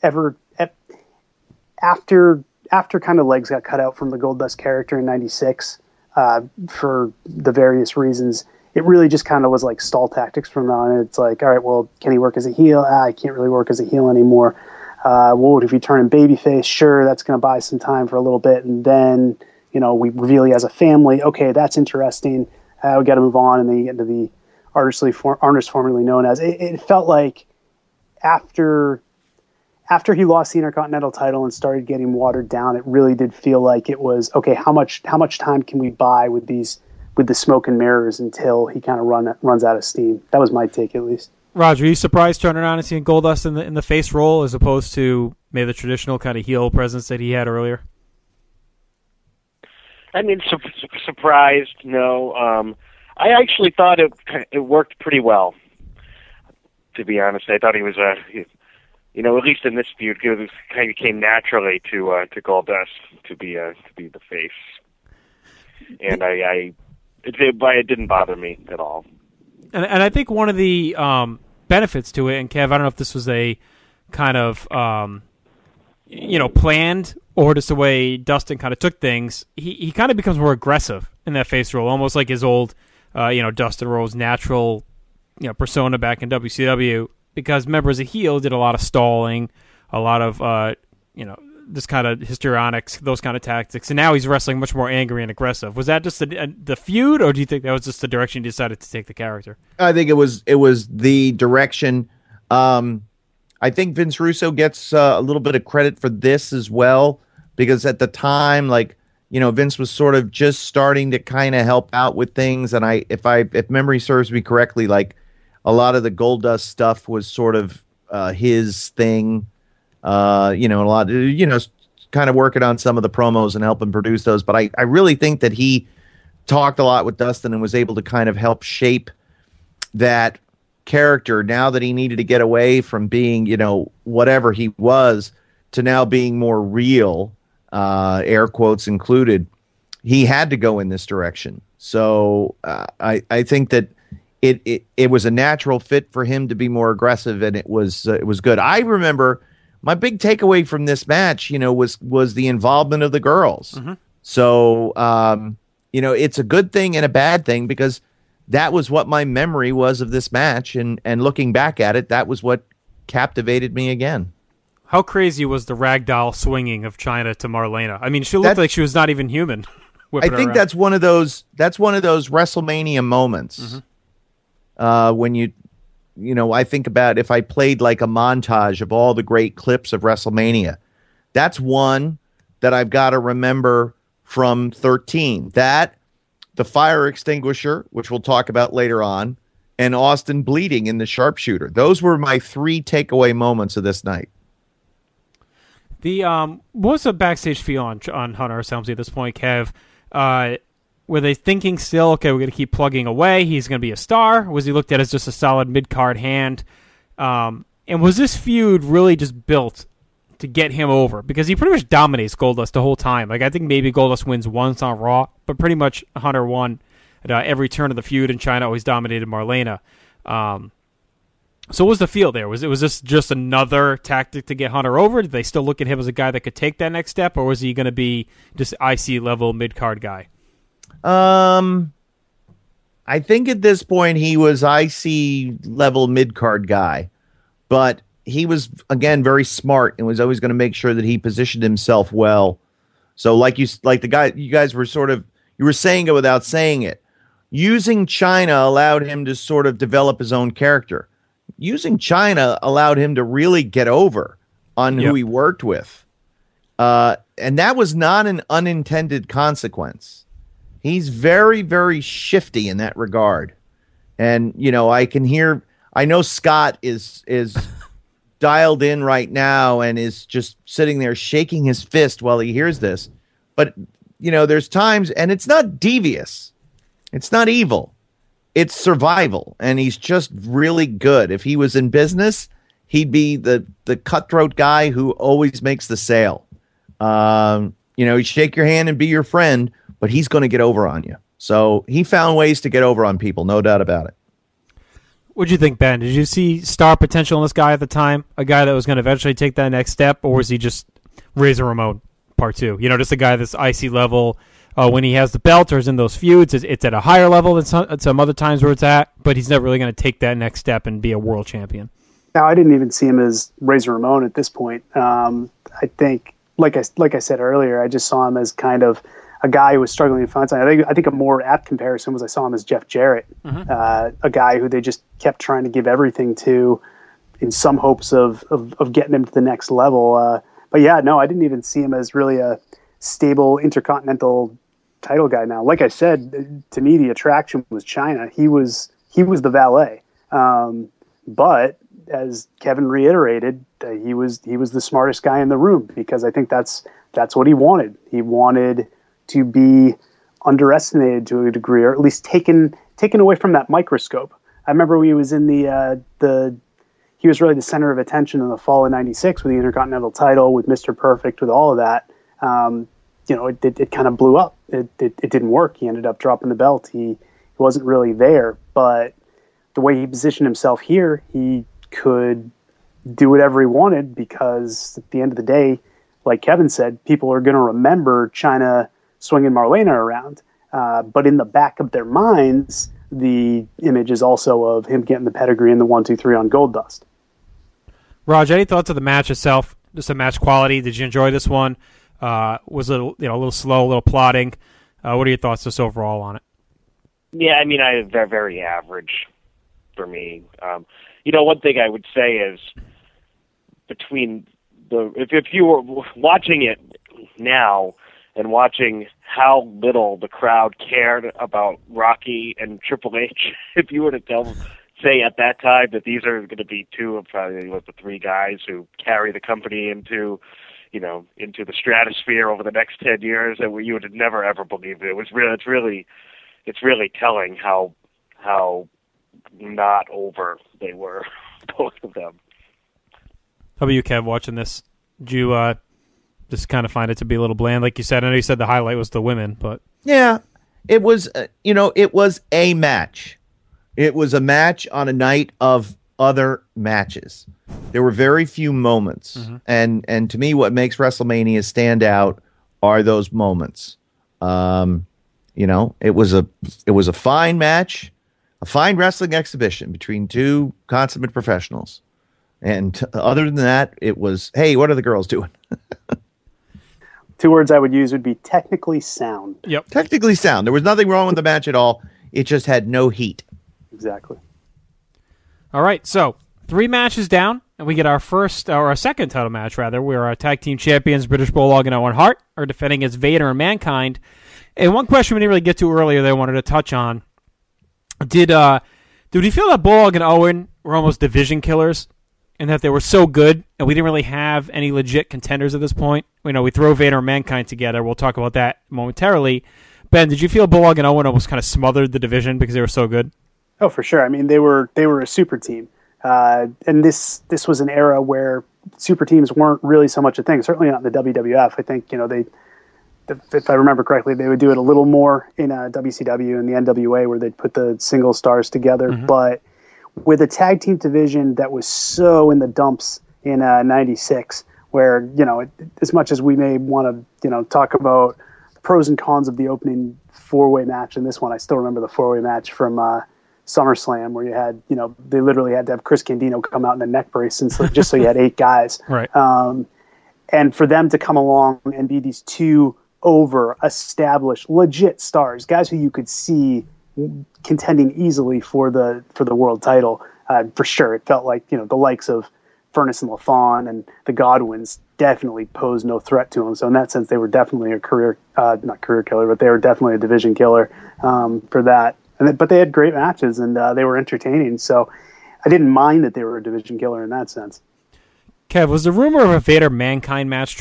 after kind of legs got cut out from the Goldust character in '96, for the various reasons, it really just kind of was like stall tactics from now on. It's like, all right, well, can he work as a heel? I can't really work as a heel anymore. What if he turn him babyface? Sure, that's going to buy some time for a little bit, and then we reveal he has a family. Okay, that's interesting. We got to move on, and then you get into the artist formerly known as. It felt like after he lost the Intercontinental title and started getting watered down, it really did feel like it was, okay, how much time can we buy with the smoke and mirrors until he kind of runs out of steam? That was my take, at least. Roger, are you surprised turning around and seeing Goldust in the face role as opposed to maybe the traditional kind of heel presence that he had earlier? I mean, surprised, no. I actually thought it worked pretty well, to be honest. I thought he was at least in this feud, it kind of came naturally to Goldust to be the face, and it didn't bother me at all. And I think one of the benefits to it, and Kev, I don't know if this was a kind of planned or just the way Dustin kind of took things. He kind of becomes more aggressive in that face role, almost like his old Dustin Rhodes natural persona back in WCW. Because remember, as a heel, did a lot of stalling, a lot of this kind of histrionics, those kind of tactics, and now he's wrestling much more angry and aggressive. Was that just the feud, or do you think that was just the direction he decided to take the character? I think it was the direction. I think Vince Russo gets a little bit of credit for this as well, because at the time, Vince was sort of just starting to kind of help out with things, and if memory serves me correctly, a lot of the Goldust stuff was sort of his thing. A lot, kind of working on some of the promos and helping produce those. But I really think that he talked a lot with Dustin and was able to kind of help shape that character now that he needed to get away from being, whatever he was, to now being more real, air quotes included. He had to go in this direction. So I think that it was a natural fit for him to be more aggressive, and it was good. I remember my big takeaway from this match, was the involvement of the girls. Mm-hmm. So, it's a good thing and a bad thing, because that was what my memory was of this match, and looking back at it, that was what captivated me again. How crazy was the ragdoll swinging of China to Marlena? I mean, she looked like she was not even human. I think that's one of those WrestleMania moments. Mm-hmm. When I think about if I played like a montage of all the great clips of WrestleMania, that's one that I've got to remember from 13. That, the fire extinguisher, which we'll talk about later on, and Austin bleeding in the sharpshooter. Those were my 3 takeaway moments of this night. What's the backstage feel on Hunter S. Helmsley at this point, Kev? Were they thinking still, okay, we're going to keep plugging away, he's going to be a star? Was he looked at as just a solid mid-card hand? And was this feud really just built to get him over? Because he pretty much dominates Goldust the whole time. I think maybe Goldust wins once on Raw, but pretty much Hunter won at every turn of the feud, and China always dominated Marlena. So what was the feel there? Was this just another tactic to get Hunter over? Did they still look at him as a guy that could take that next step, or was he going to be just IC-level mid-card guy? I think at this point he was IC level mid-card guy, but he was, again, very smart and was always going to make sure that he positioned himself well. So you guys were you were saying it without saying it. Using China allowed him to sort of develop his own character. Using China allowed him to really get over on who he worked with. And that was not an unintended consequence. He's very, very shifty in that regard. And, I know Scott is dialed in right now and is just sitting there shaking his fist while he hears this. But, there's times, and it's not devious. It's not evil. it's survival, and he's just really good. If he was in business, he'd be the cutthroat guy who always makes the sale. He'd shake your hand and be your friend, but he's going to get over on you. So he found ways to get over on people, no doubt about it. What'd you think, Ben? Did you see star potential in this guy at the time? A guy that was going to eventually take that next step, or was he just Razor Ramon Part 2? Just a guy that's icy level when he has the belt or is in those feuds. It's at a higher level than some other times where it's at, but he's never really going to take that next step and be a world champion. Now, I didn't even see him as Razor Ramon at this point. I think, like I said earlier, I just saw him as kind of a guy who was struggling to find something. I think a more apt comparison was I saw him as Jeff Jarrett, a guy who they just kept trying to give everything to in some hopes of getting him to the next level. But yeah, no, I didn't even see him as really a stable intercontinental title guy now. Like I said, to me, the attraction was China. He was the valet. But as Kevin reiterated, he was the smartest guy in the room, because I think that's what he wanted. He wanted to be underestimated to a degree, or at least taken away from that microscope. I remember when he was in he was really the center of attention in the fall of '96 with the Intercontinental title, with Mr. Perfect, with all of that. It kind of blew up. It didn't work. He ended up dropping the belt. He wasn't really there, but the way he positioned himself here, he could do whatever he wanted, because at the end of the day, like Kevin said, people are going to remember China swinging Marlena around. But in the back of their minds, the image is also of him getting the pedigree and the 1-2-3 on Goldust. Raj, any thoughts of the match itself? Just the match quality. Did you enjoy this one? Was it a little slow, a little plodding? What are your thoughts just overall on it? Yeah, I mean, they're very average for me. One thing I would say is between if you were watching it now and watching how little the crowd cared about Rocky and Triple H, if you were to say at that time that these are going to be two of probably the three guys who carry the company into the stratosphere over the next 10 years, that you would have never ever believed it. It's really telling how not over they were, both of them. How about you, Kev, watching this? Did you just kind of find it to be a little bland, like you said? I know you said the highlight was the women, but... Yeah, it was, it was a match. It was a match on a night of other matches. There were very few moments. Mm-hmm. And to me, what makes WrestleMania stand out are those moments. It was a fine match, a fine wrestling exhibition between two consummate professionals. And other than that, it was, hey, what are the girls doing? Two words I would use would be technically sound. Yep. Technically sound. There was nothing wrong with the match at all. It just had no heat. Exactly. All right, so 3 matches down, and we get our second title match, rather, where our tag team champions, British Bulldog and Owen Hart, are defending against Vader and Mankind. And one question we didn't really get to earlier that I wanted to touch on, did we feel that Bulldog and Owen were almost division killers, and that they were so good, and we didn't really have any legit contenders at this point? We throw Vader and Mankind together. We'll talk about that momentarily. Ben, did you feel Bulldog and Owen almost kind of smothered the division because they were so good? Oh, for sure. I mean, they were a super team, and this was an era where super teams weren't really so much a thing. Certainly not in the WWF. I think if I remember correctly, they would do it a little more in WCW and the NWA, where they'd put the single stars together. Mm-hmm. But with a tag team division that was so in the dumps in '96, where as much as we may want to talk about the pros and cons of the opening 4-way match in this one, I still remember the 4-way match from SummerSlam, where you had they literally had to have Chris Candido come out in a neck brace just so you had 8 guys. Right. And for them to come along and be these two established, legit stars, guys who you could see contending easily for the world title, for sure. It felt like the likes of Furnace and LaFawn and the Godwins definitely posed no threat to him. So in that sense, they were definitely a not career killer, but they were definitely a division killer for that. But they had great matches, and they were entertaining. So I didn't mind that they were a division killer in that sense. Kev, was the rumor of a Vader Mankind match true?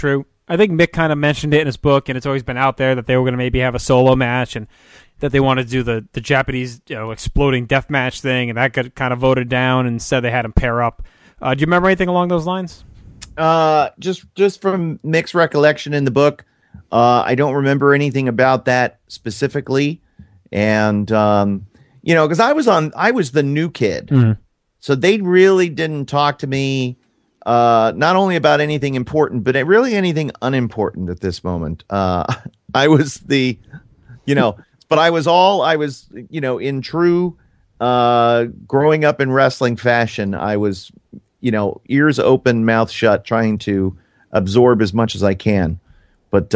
I think Mick kind of mentioned it in his book, and it's always been out there that they were going to maybe have a solo match and that they wanted to do the Japanese exploding death match thing, and that got kind of voted down, and instead they had them pair up. Do you remember anything along those lines? Just from Mick's recollection in the book, I don't remember anything about that specifically. And, because I was the new kid. Mm-hmm. So they really didn't talk to me, not only about anything important, but really anything unimportant at this moment. I was but I was in true, growing up in wrestling fashion. I was, ears open, mouth shut, trying to absorb as much as I can. But,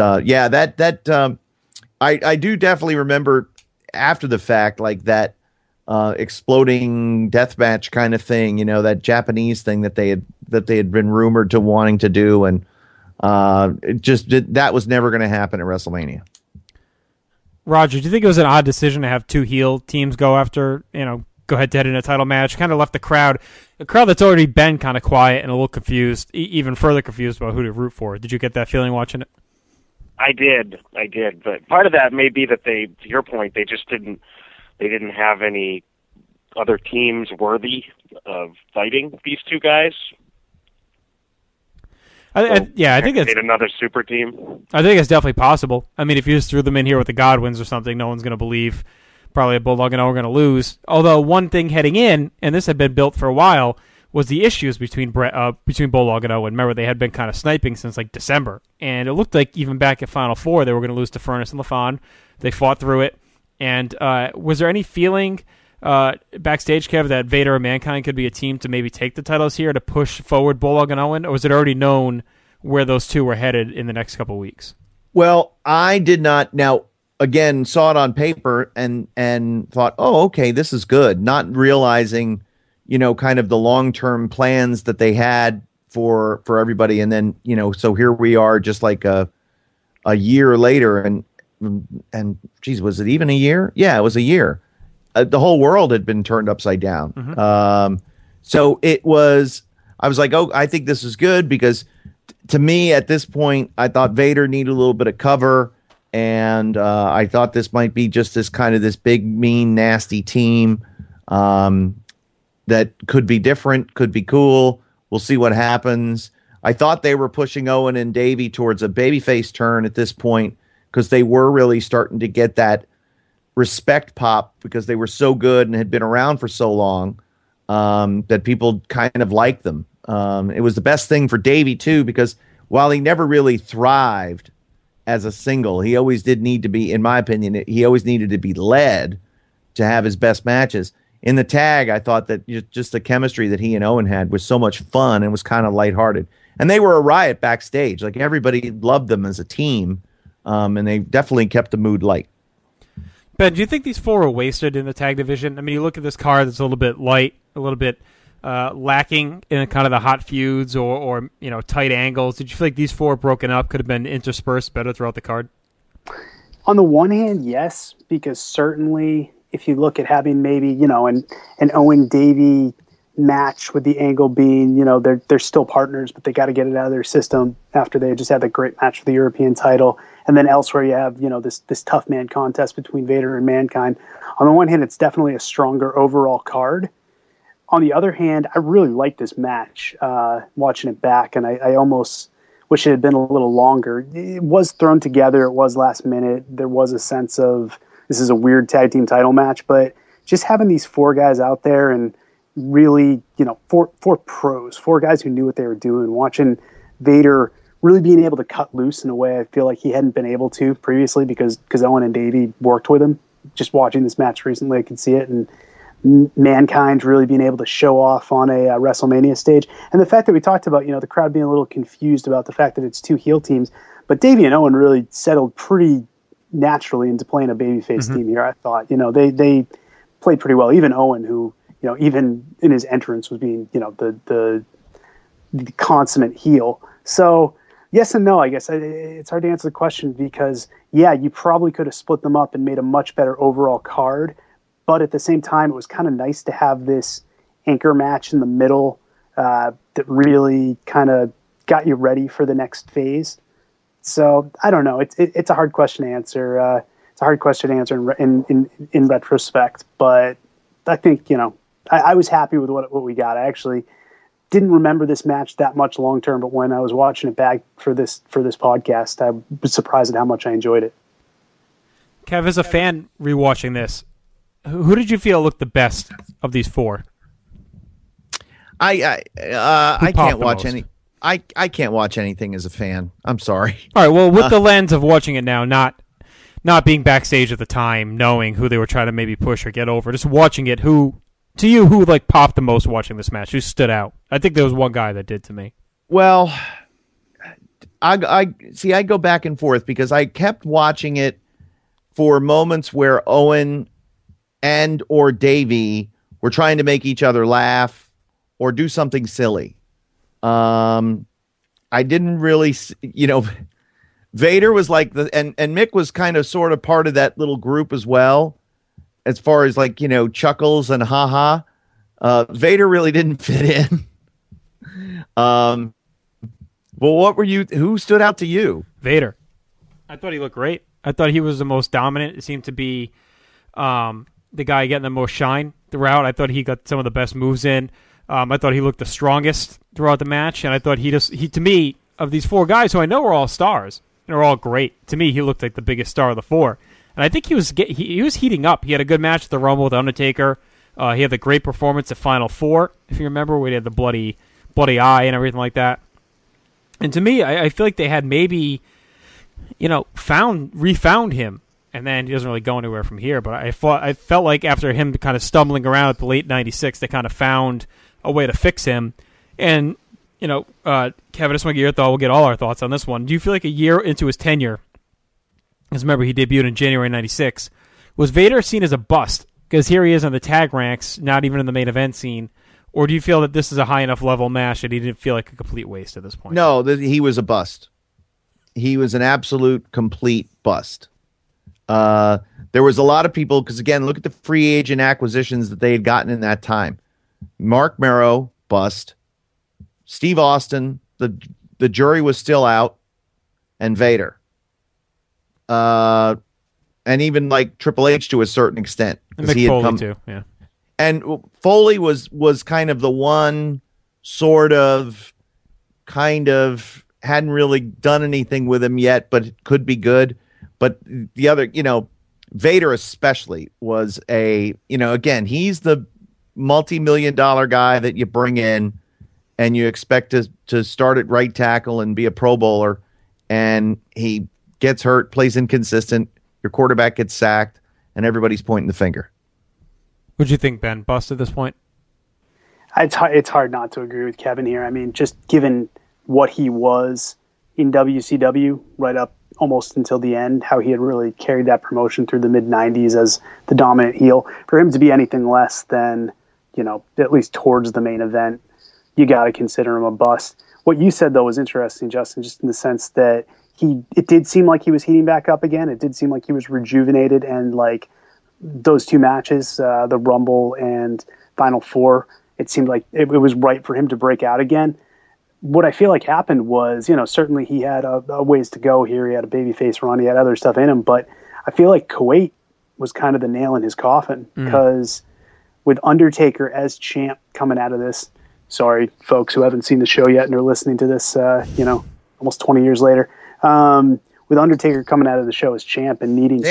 I do definitely remember after the fact, like that, exploding deathmatch kind of thing, that Japanese thing that they had been rumored to wanting to do. And, that was never going to happen at WrestleMania. Roger, do you think it was an odd decision to have two heel teams go after, go head to head in a title match? Kind of left the crowd that's already been kind of quiet and a little confused, even further confused about who to root for. Did you get that feeling watching it? I did. But part of that may be that to your point, they just didn't have any other teams worthy of fighting these two guys. I think it's another super team. I think it's definitely possible. I mean, if you just threw them in here with the Godwins or something, no one's going to believe probably a Bulldog and O are going to lose. Although one thing heading in, and this had been built for a while, was the issues between Bulldog and O. And remember, they had been kind of sniping since like December, and it looked like even back at Final Four they were going to lose to Furnas and LaFon. They fought through it. And was there any feeling backstage, Kev, that Vader and Mankind could be a team to maybe take the titles here to push forward Bulldog and Owen, or was it already known where those two were headed in the next couple of weeks? Well, I did not. Now, again, saw it on paper and thought, oh, okay, this is good. Not realizing, kind of the long-term plans that they had for everybody. And then, so here we are just like a year later. And geez, was it even a year? Yeah, it was a year. The whole world had been turned upside down. Mm-hmm. So I was like, oh, I think this is good because to me at this point, I thought Vader needed a little bit of cover. And I thought this might be just this big, mean, nasty team that could be different, could be cool. We'll see what happens. I thought they were pushing Owen and Davey towards a babyface turn at this point because they were really starting to get that respect pop because they were so good and had been around for so long that people kind of liked them. It was the best thing for Davey, too, because while he never really thrived as a single, he always did need to be, in my opinion, he always needed to be led to have his best matches. In the tag, I thought that just the chemistry that he and Owen had was so much fun and was kind of lighthearted. And they were a riot backstage. Like, everybody loved them as a team, and they definitely kept the mood light. Ben, do you think these four were wasted in the tag division? I mean, you look at this card that's a little bit light, a little bit lacking in kind of the hot feuds or tight angles. Did you feel like these four broken up could have been interspersed better throughout the card? On the one hand, yes, because certainly if you look at having maybe, an Owen Davey match with the angle being, they're still partners, but they got to get it out of their system after they just had that great match for the European title. And then elsewhere you have, this tough man contest between Vader and Mankind. On the one hand, it's definitely a stronger overall card. On the other hand, I really like this match, watching it back, and I almost wish it had been a little longer. It was thrown together. It was last minute. There was a sense of this is a weird tag team title match, but just having these four guys out there and really, four pros, four guys who knew what they were doing, watching Vader really being able to cut loose in a way I feel like he hadn't been able to previously because Owen and Davey worked with him. Just watching this match recently, I could see it, and Mankind really being able to show off on a WrestleMania stage. And the fact that we talked about, the crowd being a little confused about the fact that it's two heel teams, but Davey and Owen really settled pretty naturally into playing a babyface team here, I thought. They played pretty well. Even Owen, who, even in his entrance was being, the consummate heel. So yes and no, I guess. It's hard to answer the question because, yeah, you probably could have split them up and made a much better overall card. But at the same time, it was kind of nice to have this anchor match in the middle that really kind of got you ready for the next phase. So I don't know. It's a hard question to answer. It's a hard question to answer in retrospect. But I think I was happy with what we got. I actually didn't remember this match that much long term, but when I was watching it back for this podcast, I was surprised at how much I enjoyed it. Kev, as a fan rewatching this, who did you feel looked the best of these four? I can't watch any. I can't watch anything as a fan. I'm sorry. All right. Well, with the lens of watching it now, not being backstage at the time, knowing who they were trying to maybe push or get over, just watching it. Who like popped the most watching this match? Who stood out? I think there was one guy that did to me. Well, I see. I go back and forth because I kept watching it for moments where Owen and or Davey were trying to make each other laugh or do something silly. I didn't really, Vader was like and Mick was kind of sort of part of that little group as well, as far as like, chuckles and haha. Vader really didn't fit in. Well, who stood out to you? Vader. I thought he looked great. I thought he was the most dominant. It seemed to be the guy getting the most shine throughout. I thought he got some of the best moves in. I thought he looked the strongest throughout the match, and I thought he to me, of these four guys who I know are all stars and are all great, to me he looked like the biggest star of the four. And I think he was heating up. He had a good match at the Rumble with Undertaker. He had the great performance at Final Four, if you remember, where he had the bloody eye and everything like that. And to me, I feel like they had maybe, refound him, and then he doesn't really go anywhere from here. But I felt like after him kind of stumbling around at the late '96, they kind of found a way to fix him. And Kevin, I just want to get your thought. We'll get all our thoughts on this one. Do you feel like a year into his tenure, because remember he debuted in January '96, was Vader seen as a bust? Because here he is on the tag ranks, not even in the main event scene. Or do you feel that this is a high enough level match that he didn't feel like a complete waste at this point? No, he was a bust. He was an absolute complete bust. There was a lot of people, because again, look at the free agent acquisitions that they had gotten in that time. Mark Merrow, bust. Steve Austin, the jury was still out, and Vader. And even like Triple H to a certain extent. And Mick Foley too, yeah. And Foley was kind of the one kind of hadn't really done anything with him yet, but it could be good. But the other, Vader especially was again, he's the multi-million-dollar guy that you bring in and you expect to start at right tackle and be a Pro Bowler, and he gets hurt, plays inconsistent, your quarterback gets sacked, and everybody's pointing the finger. What'd you think, Ben? Bust at this point? It's hard not to agree with Kevin here. I mean, just given what he was in WCW right up almost until the end, how he had really carried that promotion through the mid-'90s as the dominant heel, for him to be anything less than, at least towards the main event, you got to consider him a bust. What you said, though, was interesting, Justin, just in the sense that it did seem like he was heating back up again. It did seem like he was rejuvenated, and like those two matches, the Rumble and Final Four, it seemed like it was right for him to break out again. What I feel like happened was, certainly he had a ways to go here. He had a babyface run. He had other stuff in him. But I feel like Kuwait was kind of the nail in his coffin, because with Undertaker as champ coming out of this, sorry, folks who haven't seen the show yet and are listening to this, almost 20 years later, with Undertaker coming out of the show as champ and needing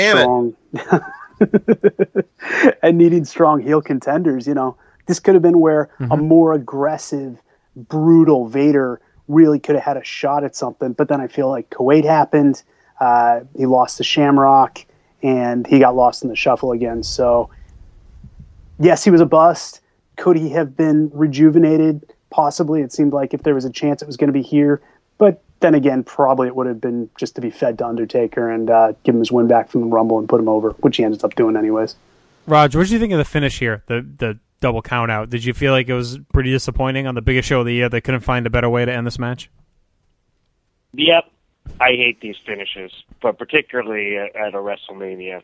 strong heel contenders, this could have been where a more aggressive, brutal Vader really could have had a shot at something. But then I feel like Kuwait happened. He lost to Shamrock, and he got lost in the shuffle again. So, yes, he was a bust. Could he have been rejuvenated? Possibly. It seemed like if there was a chance it was going to be here. But then again, probably it would have been just to be fed to Undertaker and give him his win back from the Rumble and put him over, which he ended up doing anyways. Raj, what did you think of the finish here, the double count out? Did you feel like it was pretty disappointing on the biggest show of the year? They couldn't find a better way to end this match? Yep. I hate these finishes, but particularly at a WrestleMania,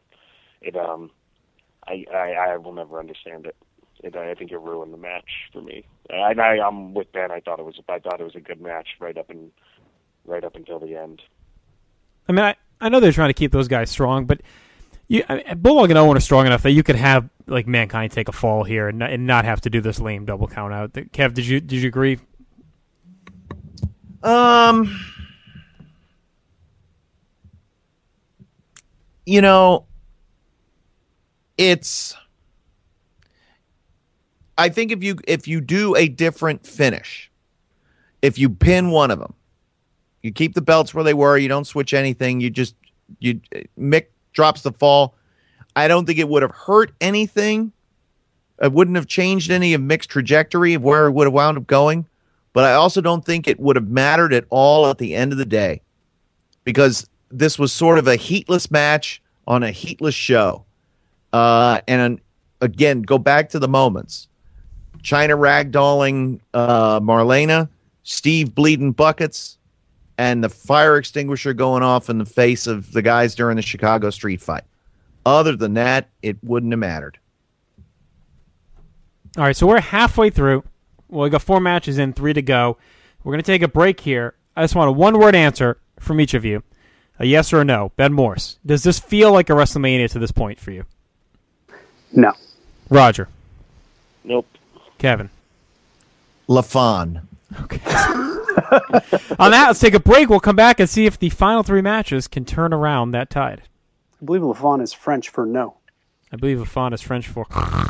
I will never understand it. I think it ruined the match for me. I'm with Ben. I thought it was a good match right up until the end. I mean, I know they're trying to keep those guys strong, but Bulldog and Owen are strong enough that you could have like Mankind take a fall here and not have to do this lame double count out. Kev, did you agree? You know, I think if you do a different finish, if you pin one of them, you keep the belts where they were, you don't switch anything, Mick drops the fall. I don't think it would have hurt anything. It wouldn't have changed any of Mick's trajectory of where it would have wound up going. But I also don't think it would have mattered at all at the end of the day, because this was sort of a heatless match on a heatless show. And again, go back to the moments. China ragdolling Marlena, Steve bleeding buckets, and the fire extinguisher going off in the face of the guys during the Chicago street fight. Other than that, it wouldn't have mattered. All right, so we're halfway through. Well, we got 4 matches in, 3 to go. We're going to take a break here. I just want a one-word answer from each of you. A yes or a no. Ben Morse, does this feel like a WrestleMania to this point for you? No. Roger. Nope. Kevin. LaFon. Okay. On that, let's take a break. We'll come back and see if the final 3 matches can turn around that tide. I believe LaFon is French for no. I believe LaFon is French for...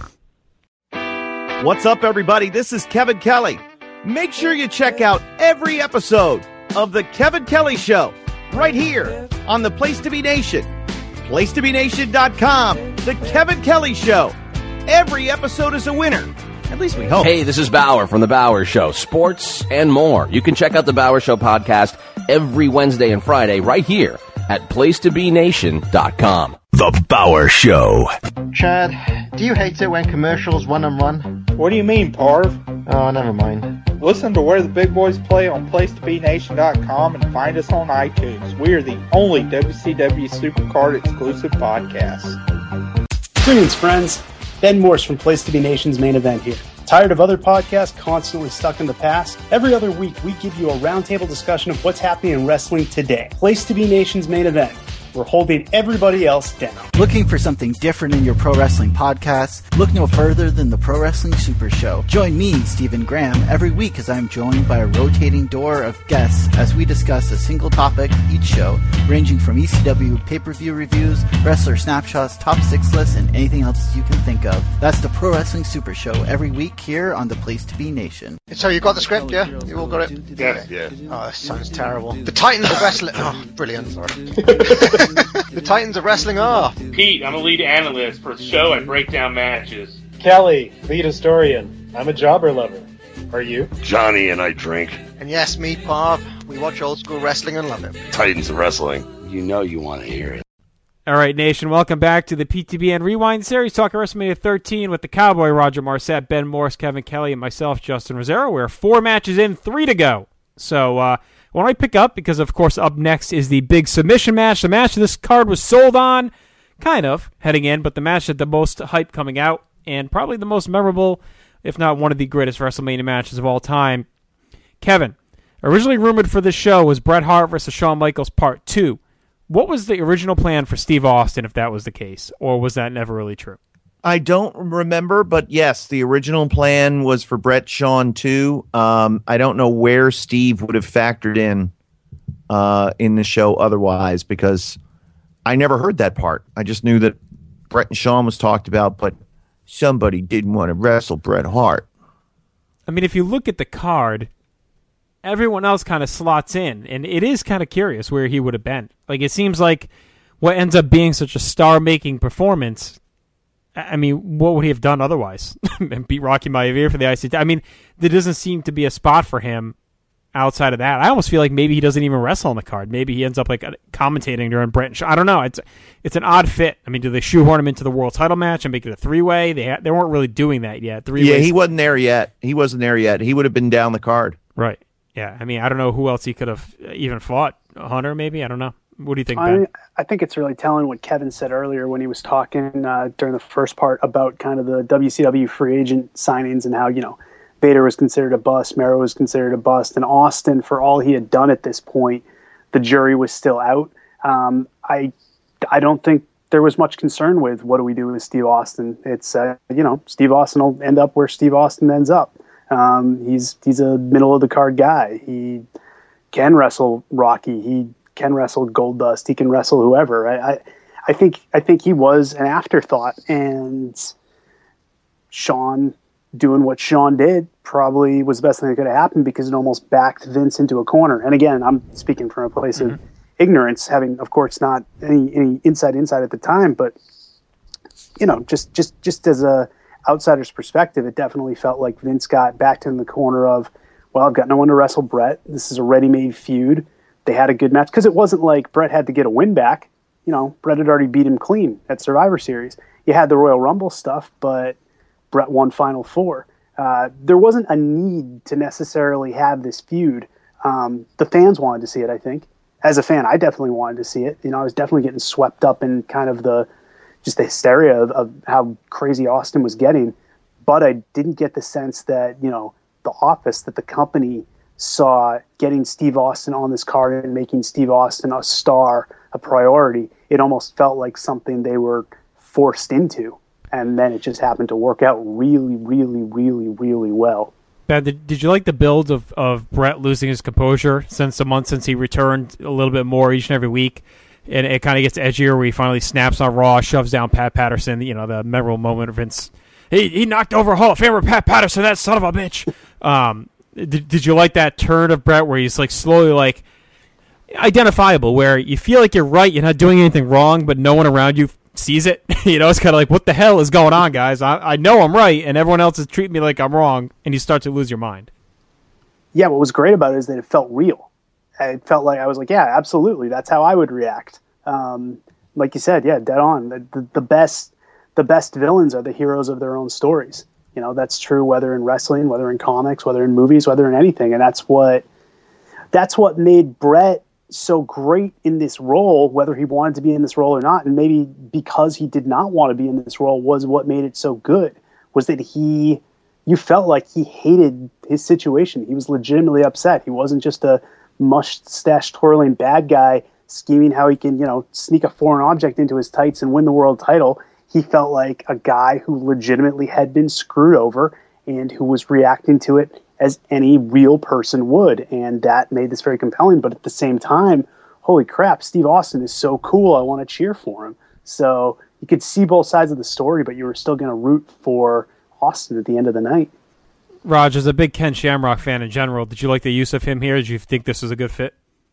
What's up, everybody? This is Kevin Kelly. Make sure you check out every episode of The Kevin Kelly Show right here on the Place to Be Nation. PlaceToBeNation.com. The Kevin Kelly Show. Every episode is a winner. At least we hope. Hey, this is Bauer from The Bauer Show. Sports and more. You can check out The Bauer Show podcast every Wednesday and Friday right here at PlaceToBeNation.com. The Bauer Show. Chad, do you hate it when commercials run and run? What do you mean, Parv? Oh, never mind. Listen to Where the Big Boys Play on PlaceToBeNation.com and find us on iTunes. We are the only WCW Supercard exclusive podcast. Greetings, friends. Ben Morse from Place to Be Nation's Main Event here. Tired of other podcasts constantly stuck in the past? Every other week, we give you a roundtable discussion of what's happening in wrestling today. Place to Be Nation's Main Event. We're holding everybody else down. Looking for something different in your pro wrestling podcasts? Look no further than the Pro Wrestling Super Show. Join me, Stephen Graham, every week as I'm joined by a rotating door of guests as we discuss a single topic each show, ranging from ECW pay-per-view reviews, wrestler snapshots, top 6 lists, and anything else you can think of. That's the Pro Wrestling Super Show every week here on the Place to Be Nation. So you got the script, yeah? You all got it? Yeah. Oh, this sounds terrible. The Titans of Wrestling... Oh, brilliant. Sorry. The Titans of Wrestling are... Pete, I'm a lead analyst for the show. I break down matches. Kelly, lead historian. I'm a jobber lover. Are you? Johnny and I drink. And yes, me, Parv. We watch old school wrestling and love it. Titans of Wrestling. You know you want to hear it. All right, Nation, welcome back to the PTBN Rewind Series, talking WrestleMania 13 with the Cowboy, Roger Marcette, Ben Morse, Kevin Kelly, and myself, Justin Rosero. We're 4 matches in, 3 to go. So, why don't I pick up, because, of course, up next is the big submission match. The match this card was sold on, kind of, heading in, but the match had the most hype coming out, and probably the most memorable, if not one of the greatest WrestleMania matches of all time. Kevin, originally rumored for this show was Bret Hart versus Shawn Michaels Part 2. What was the original plan for Steve Austin, if that was the case, or was that never really true? I don't remember, but yes, the original plan was for Bret Shawn 2. I don't know where Steve would have factored in the show otherwise, because I never heard that part. I just knew that Bret and Shawn was talked about, but somebody didn't want to wrestle Bret Hart. I mean, if you look at the card, everyone else kind of slots in, and it is kind of curious where he would have been. Like, it seems like what ends up being such a star-making performance, I mean, what would he have done otherwise? And beat Rocky Maivia for the IC? I mean, there doesn't seem to be a spot for him outside of that. I almost feel like maybe he doesn't even wrestle on the card. Maybe he ends up like commentating during Bret and Shawn. I don't know. It's an odd fit. I mean, do they shoehorn him into the world title match and make it a 3-way? They weren't really doing that yet. 3 ways. Yeah, he wasn't there yet. He would have been down the card. Right. Yeah, I mean, I don't know who else he could have even fought. Hunter, maybe? I don't know. What do you think, Ben? I think it's really telling what Kevin said earlier when he was talking during the first part about kind of the WCW free agent signings and how, Vader was considered a bust, Mero was considered a bust, and Austin, for all he had done at this point, the jury was still out. I don't think there was much concern with what do we do with Steve Austin. It's Steve Austin will end up where Steve Austin ends up. He's a middle of the card guy. He can wrestle Rocky. He can wrestle Goldust. He can wrestle whoever. I think he was an afterthought, and Shawn doing what Shawn did probably was the best thing that could have happened, because it almost backed Vince into a corner. And again, I'm speaking from a place of ignorance, having, of course, not any insight at the time, but just as a outsider's perspective, it definitely felt like Vince got backed in the corner of, well, I've got no one to wrestle Bret. This is a ready-made feud. They had a good match, because it wasn't like Bret had to get a win back. Bret had already beat him clean at Survivor Series. You had the Royal Rumble stuff, but Bret won Final Four. There wasn't a need to necessarily have this feud. The fans wanted to see it, I think. As a fan, I definitely wanted to see it. I was definitely getting swept up in kind of the hysteria of how crazy Austin was getting. But I didn't get the sense that, the office, that the company saw getting Steve Austin on this card and making Steve Austin a star, a priority. It almost felt like something they were forced into. And then it just happened to work out really, really, really, really well. Ben, did you like the build of Bret losing his composure since a month since he returned a little bit more each and every week? And it kind of gets edgier where he finally snaps on Raw, shoves down Pat Patterson, the memorable moment of Vince. He knocked over Hall of Famer Pat Patterson, that son of a bitch. Did you like that turn of Bret where he's like slowly like identifiable, where you feel like you're right, you're not doing anything wrong, but no one around you sees it? It's kind of like, what the hell is going on, guys? I know I'm right, and everyone else is treating me like I'm wrong, and you start to lose your mind. Yeah, what was great about it is that it felt real. It felt like I was like, yeah, absolutely, that's how I would react. Like you said, yeah, dead on. The best villains are the heroes of their own stories. That's true whether in wrestling, whether in comics, whether in movies, whether in anything, and that's what made Bret so great in this role, whether he wanted to be in this role or not, and maybe because he did not want to be in this role was what made it so good, was that you felt like he hated his situation. He was legitimately upset. He wasn't just a mustache twirling bad guy scheming how he can, sneak a foreign object into his tights and win the world title. He felt like a guy who legitimately had been screwed over and who was reacting to it as any real person would, and that made this very compelling. But at the same time, holy crap, Steve Austin is so cool, I want to cheer for him. So you could see both sides of the story, but you were still going to root for Austin at the end of the night. Raj, as a big Ken Shamrock fan in general, did you like the use of him here? Did you think this was a good fit?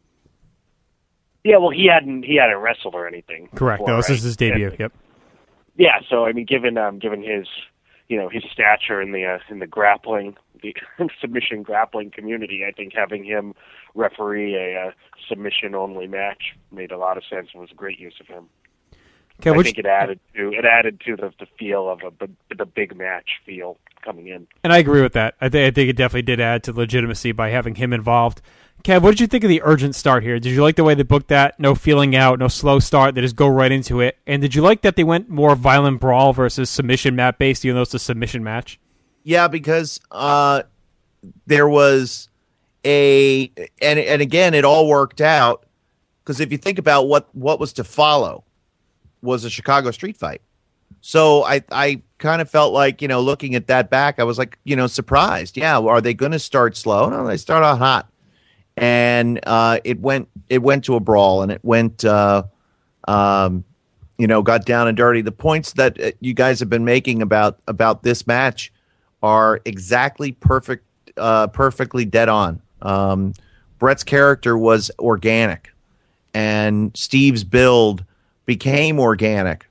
Yeah, well, he hadn't wrestled or anything. Correct. Before, no, this is his debut. And, yep. Yeah, so I mean, given his his stature in the grappling, the submission grappling community, I think having him referee a submission only match made a lot of sense and was a great use of him. Okay, I think it added to the feel of the big match feel coming in. And I agree with that. I think it definitely did add to legitimacy by having him involved. Kev, what did you think of the urgent start here? Did you like the way they booked that? No feeling out, no slow start. They just go right into it. And did you like that they went more violent brawl versus submission mat based, even though it's a submission match? Yeah, because there was and again, it all worked out. Because if you think about what was to follow, was a Chicago street fight. So I kind of felt like, looking at that back, I was like, surprised. Yeah, are they going to start slow? No, they start out hot. And it went to a brawl, and it went, got down and dirty. The points that you guys have been making about this match are exactly perfectly dead on. Bret's character was organic, and Steve's build became organic.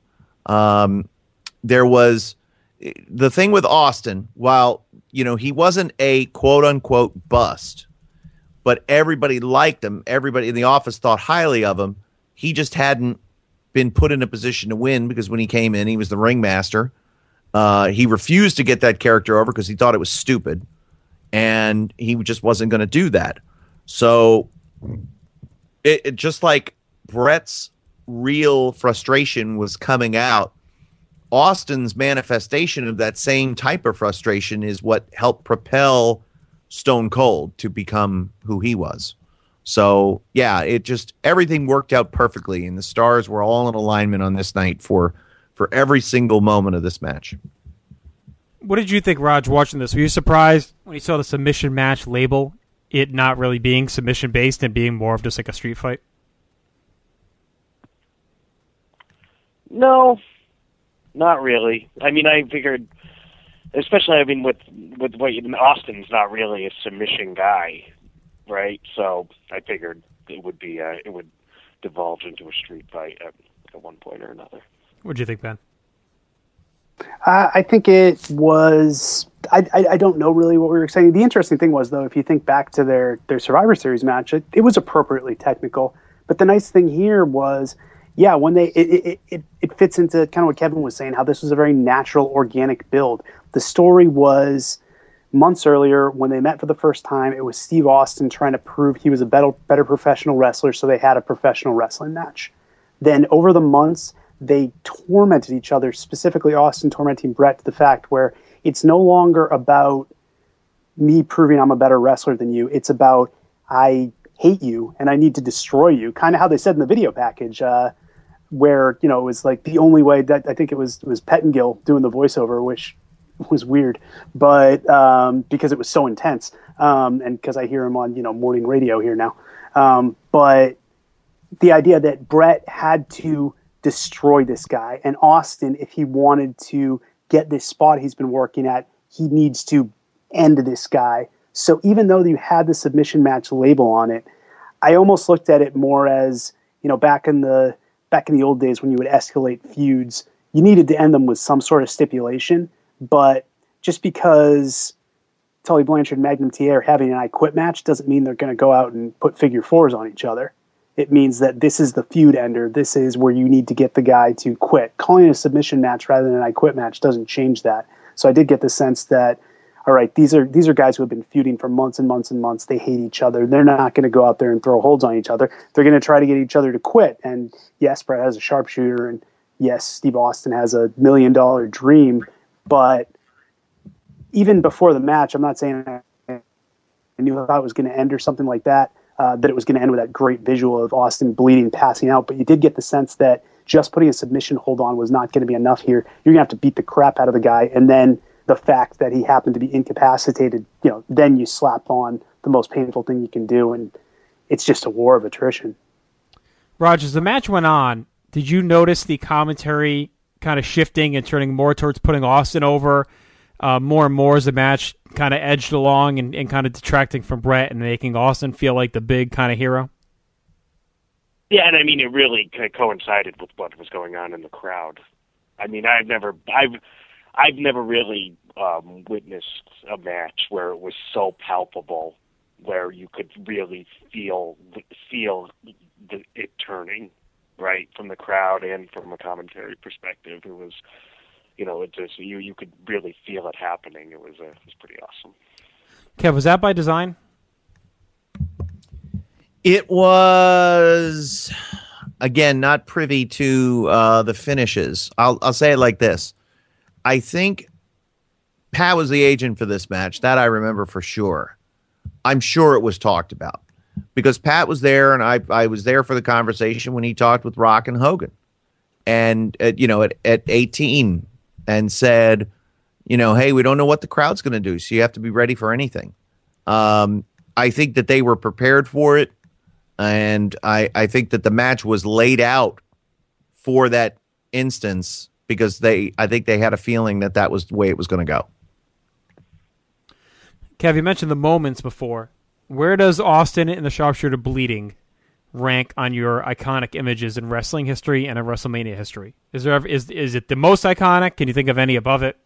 There was the thing with Austin, while, he wasn't a quote unquote bust, but everybody liked him. Everybody in the office thought highly of him. He just hadn't been put in a position to win, because when he came in, he was the ringmaster. He refused to get that character over because he thought it was stupid, and he just wasn't going to do that. So it just like Bret's real frustration was coming out, Austin's manifestation of that same type of frustration is what helped propel Stone Cold to become who he was. So yeah, everything worked out perfectly, and the stars were all in alignment on this night for every single moment of this match. What did you think, Raj, watching this? Were you surprised when you saw the submission match label, it not really being submission-based and being more of just like a street fight? No, not really. I mean, I figured, especially, with what Austin's not really a submission guy, right? So I figured it would divulge into a street fight at one point or another. What do you think, Ben? I think it was. I don't know really what we were saying. The interesting thing was, though, if you think back to their Survivor Series match, it was appropriately technical. But the nice thing here was, yeah, when it fits into kind of what Kevin was saying, how this was a very natural, organic build. The story was months earlier when they met for the first time. It was Steve Austin trying to prove he was a better professional wrestler, so they had a professional wrestling match. Then over the months, they tormented each other, specifically Austin tormenting Brett to the fact where it's no longer about me proving I'm a better wrestler than you. It's about I hate you and I need to destroy you. Kind of how they said in the video package, where it was like the only way that I think it was Pettengill doing the voiceover, which was weird, but because it was so intense, and because I hear him on morning radio here now, but the idea that Brett had to destroy this guy, and Austin, if he wanted to get this spot he's been working at, he needs to end this guy. So even though you had the submission match label on it, I almost looked at it more as, back in the old days when you would escalate feuds, you needed to end them with some sort of stipulation. But just because Tully Blanchard and Magnum TA are having an I Quit match doesn't mean they're going to go out and put figure fours on each other. It means that this is the feud ender. This is where you need to get the guy to quit. Calling it a submission match rather than an I Quit match doesn't change that. So I did get the sense that, all right, these are guys who have been feuding for months and months and months. They hate each other. They're not going to go out there and throw holds on each other. They're going to try to get each other to quit. And yes, Brett has a sharpshooter, and yes, Steve Austin has $1 million dream. But even before the match, I'm not saying I knew how it was going to end or something like that. That it was going to end with that great visual of Austin bleeding, passing out. But you did get the sense that just putting a submission hold on was not going to be enough here. You're going to have to beat the crap out of the guy. And then the fact that he happened to be incapacitated, then you slap on the most painful thing you can do. And it's just a war of attrition. Raj, as the match went on, did you notice the commentary kind of shifting and turning more towards putting Austin over more and more as the match kind of edged along and kind of detracting from Brett and making Austin feel like the big kind of hero? Yeah, and it really coincided with what was going on in the crowd. I've never really witnessed a match where it was so palpable, where you could really feel it turning, right, from the crowd and from a commentary perspective. It was, it just you could really feel it happening. It was pretty awesome. Kev, was that by design? It was, again, not privy to the finishes. I'll say it like this. I think Pat was the agent for this match. That I remember for sure. I'm sure it was talked about because Pat was there, and I was there for the conversation when he talked with Rock and Hogan, and at 18, and said, hey, we don't know what the crowd's going to do, so you have to be ready for anything. I think that they were prepared for it, and I think that the match was laid out for that instance because I think they had a feeling that was the way it was going to go. Kev, you mentioned the moments before. Where does Austin and the sharpshooter bleeding rank on your iconic images in wrestling history and in WrestleMania history? Is it the most iconic? Can you think of any above it?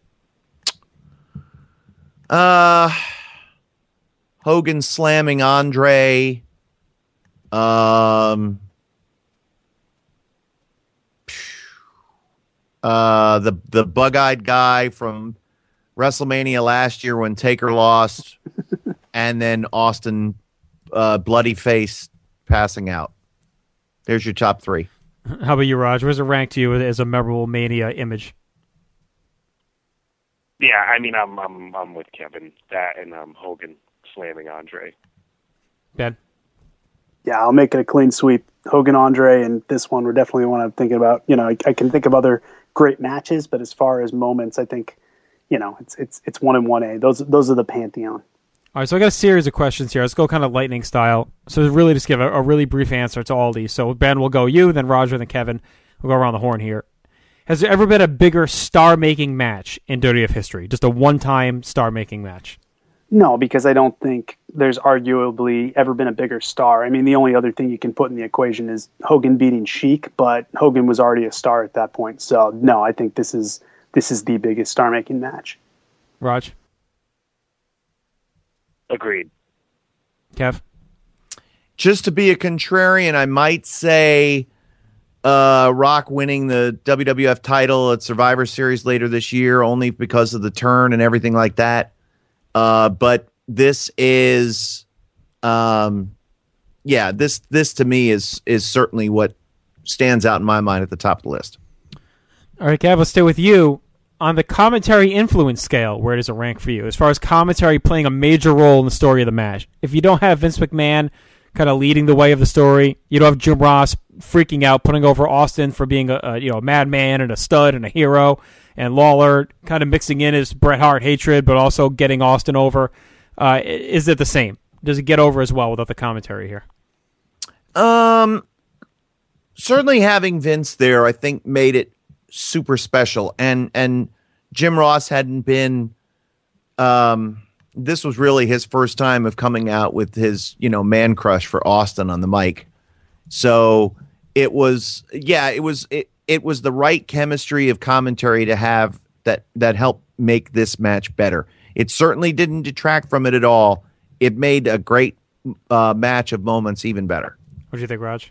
Hogan slamming Andre. The bug-eyed guy from WrestleMania last year when Taker lost, and then Austin bloody face passing out. There's your top three. How about you, Raj? Where's it ranked to you as a memorable Mania image? Yeah, I'm with Kevin. That and Hogan slamming Andre. Ben? Yeah, I'll make it a clean sweep. Hogan, Andre, and this one were definitely one I'm thinking about. I can think of other great matches, but as far as moments, I think, it's 1 and 1A. Those are the pantheon. All right, so I got a series of questions here. Let's go kind of lightning style. So really just give a really brief answer to all these. So Ben, will go you, then Roger, then Kevin. We'll go around the horn here. Has there ever been a bigger star-making match in WWF history? Just a one-time star-making match? No, because I don't think there's arguably ever been a bigger star. I mean, the only other thing you can put in the equation is Hogan beating Sheik, but Hogan was already a star at that point. So, no, I think this is the biggest star-making match. Raj? Agreed. Kev? Just to be a contrarian, I might say Rock winning the WWF title at Survivor Series later this year, only because of the turn and everything like that. But this is, this to me is certainly what stands out in my mind at the top of the list. All right, Kev, let's stay with you. On the commentary influence scale, where does it rank for you? As far as commentary playing a major role in the story of the match. If you don't have Vince McMahon kind of leading the way of the story, you don't have Jim Ross freaking out, putting over Austin for being a madman and a stud and a hero, and Lawler kind of mixing in his Bret Hart hatred, but also getting Austin over. Is it the same? Does it get over as well without the commentary here? Certainly having Vince there, I think, made it super special. And Jim Ross hadn't been, this was really his first time of coming out with his, man crush for Austin on the mic. So it was the right chemistry of commentary to have that helped make this match better. It certainly didn't detract from it at all. It made a great match of moments even better. What do you think, Raj?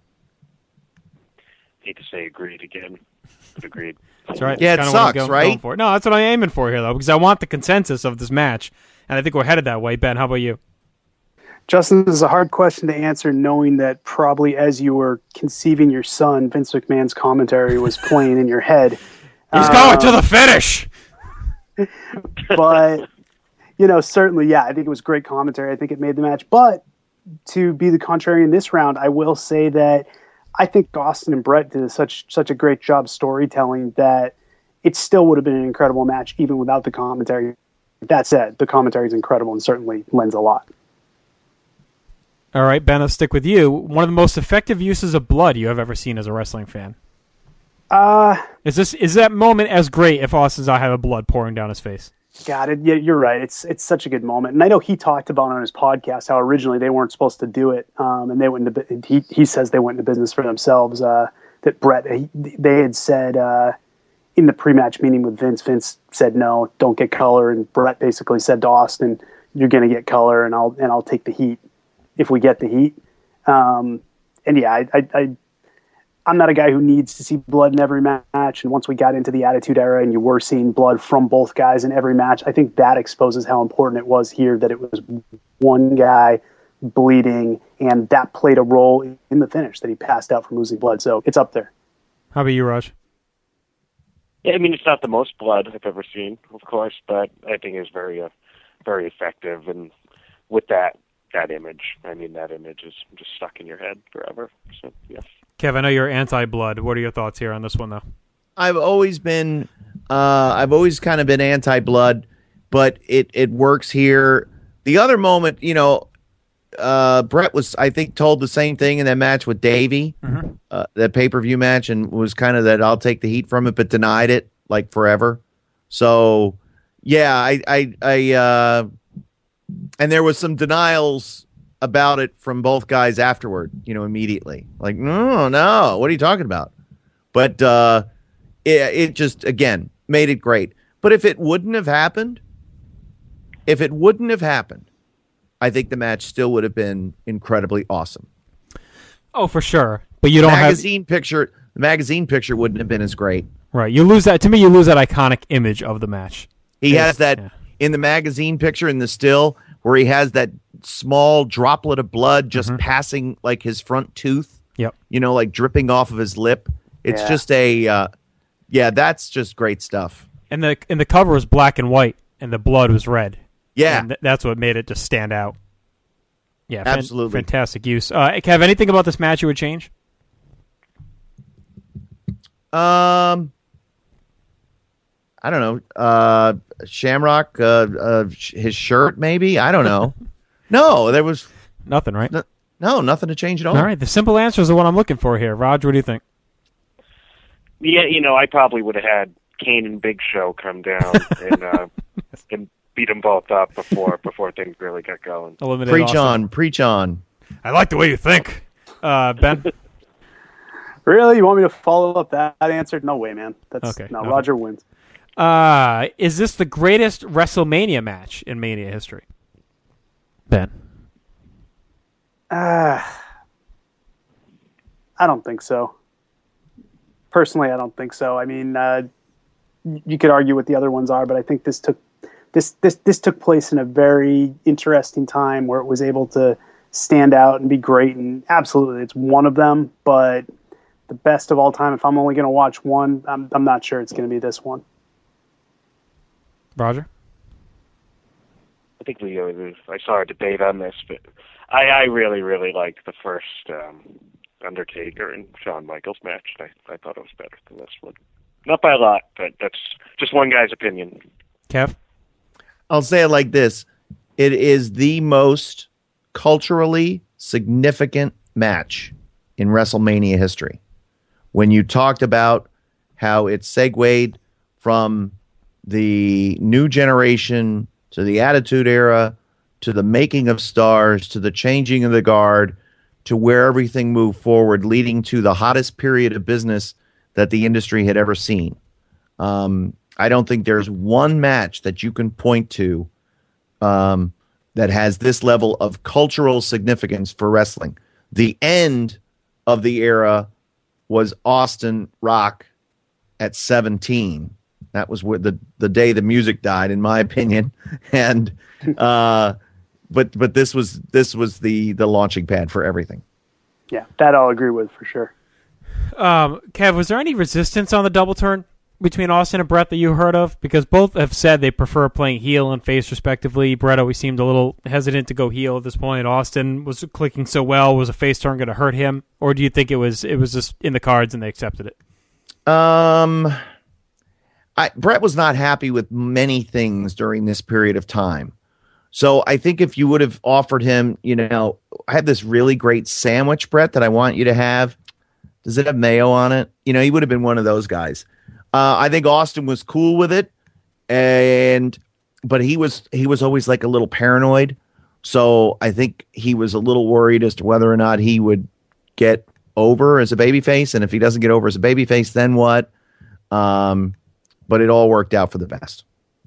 Hate to say agreed again. Agreed. That's right. Yeah, that's it sucks, right? For. No, that's what I'm aiming for here, though, because I want the consensus of this match, and I think we're headed that way. Ben, how about you? Justin, this is a hard question to answer, knowing that probably as you were conceiving your son, Vince McMahon's commentary was playing in your head. He's going to the finish! But, certainly, I think it was great commentary. I think it made the match. But to be the contrary in this round, I will say that I think Austin and Bret did such a great job storytelling that it still would have been an incredible match even without the commentary. That said, the commentary is incredible and certainly lends a lot. All right, Ben, I'll stick with you. One of the most effective uses of blood you have ever seen as a wrestling fan. Is that moment as great if Austin's eye had blood pouring down his face? Got it. Yeah, you're right. It's such a good moment, and I know he talked about on his podcast how originally they weren't supposed to do it, and they went into. He says they went into business for themselves. That Bret they had said in the pre-match meeting with Vince. Vince said no, don't get color, and Bret basically said to Austin, "You're going to get color, and I'll take the heat if we get the heat." I'm not a guy who needs to see blood in every match. And once we got into the Attitude Era and you were seeing blood from both guys in every match, I think that exposes how important it was here that it was one guy bleeding, and that played a role in the finish, that he passed out from losing blood. So it's up there. How about you, Raj? Yeah, I mean, it's not the most blood I've ever seen, of course, but I think it's very, very effective. And with that image, that image is just stuck in your head forever. So, yes. Kev, I know you're anti-blood. What are your thoughts here on this one, though? I've always kind of been anti-blood, but it works here. The other moment, Bret was, I think, told the same thing in that match with Davey, that pay-per-view match, and was kind of that I'll take the heat from it, but denied it like forever. So, yeah, and there was some denials about it from both guys afterward, immediately. Like, no, what are you talking about? But it just, again, made it great. But if it wouldn't have happened, I think the match still would have been incredibly awesome. Oh, for sure. But you don't the magazine picture wouldn't have been as great. Right. You lose that iconic image of the match. He has that in the magazine picture in the still where he has that small droplet of blood just passing like his front tooth. Yep. Like dripping off of his lip. It's just that's just great stuff. And the cover was black and white and the blood was red. Yeah. And that's what made it just stand out. Yeah, absolutely. Fantastic use. Kev, anything about this match you would change? I don't know. Shamrock, his shirt, maybe. I don't know. No, there was nothing, right? No, nothing to change at all. All right, the simple answer is the one I'm looking for here. Raj, what do you think? Yeah, I probably would have had Kane and Big Show come down and beat them both up before things really got going. Preach on. I like the way you think, Ben. Really? You want me to follow up that answer? No way, man. Okay. No, Roger wins. Is this the greatest WrestleMania match in Mania history? Ben. I don't think so. Personally, I don't think so. I mean, you could argue what the other ones are, but I think this took place in a very interesting time where it was able to stand out and be great. And absolutely, it's one of them. But the best of all time, if I'm only going to watch one, I'm not sure it's going to be this one. Roger? I think I saw a debate on this, but I really, really liked the first Undertaker and Shawn Michaels match. I thought it was better than this one. Not by a lot, but that's just one guy's opinion. Kev? I'll say it like this. It is the most culturally significant match in WrestleMania history. When you talked about how it segued from the new generation to the Attitude Era to the making of stars to the changing of the guard to where everything moved forward, leading to the hottest period of business that the industry had ever seen. I don't think there's one match that you can point to that has this level of cultural significance for wrestling. The end of the era was Austin Rock at 17. That was where the day the music died, in my opinion. And but this was the launching pad for everything. Yeah, that I'll agree with for sure. Kev, was there any resistance on the double turn between Austin and Brett that you heard of? Because both have said they prefer playing heel and face respectively. Brett always seemed a little hesitant to go heel at this point. Austin was clicking so well. Was a face turn going to hurt him? Or do you think it was just in the cards and they accepted it? Brett was not happy with many things during this period of time. So I think if you would have offered him, I have this really great sandwich, Brett, that I want you to have. Does it have mayo on it? He would have been one of those guys. I think Austin was cool with it, but he was always like a little paranoid. So I think he was a little worried as to whether or not he would get over as a babyface, and if he doesn't get over as a babyface, then what? But it all worked out for the best.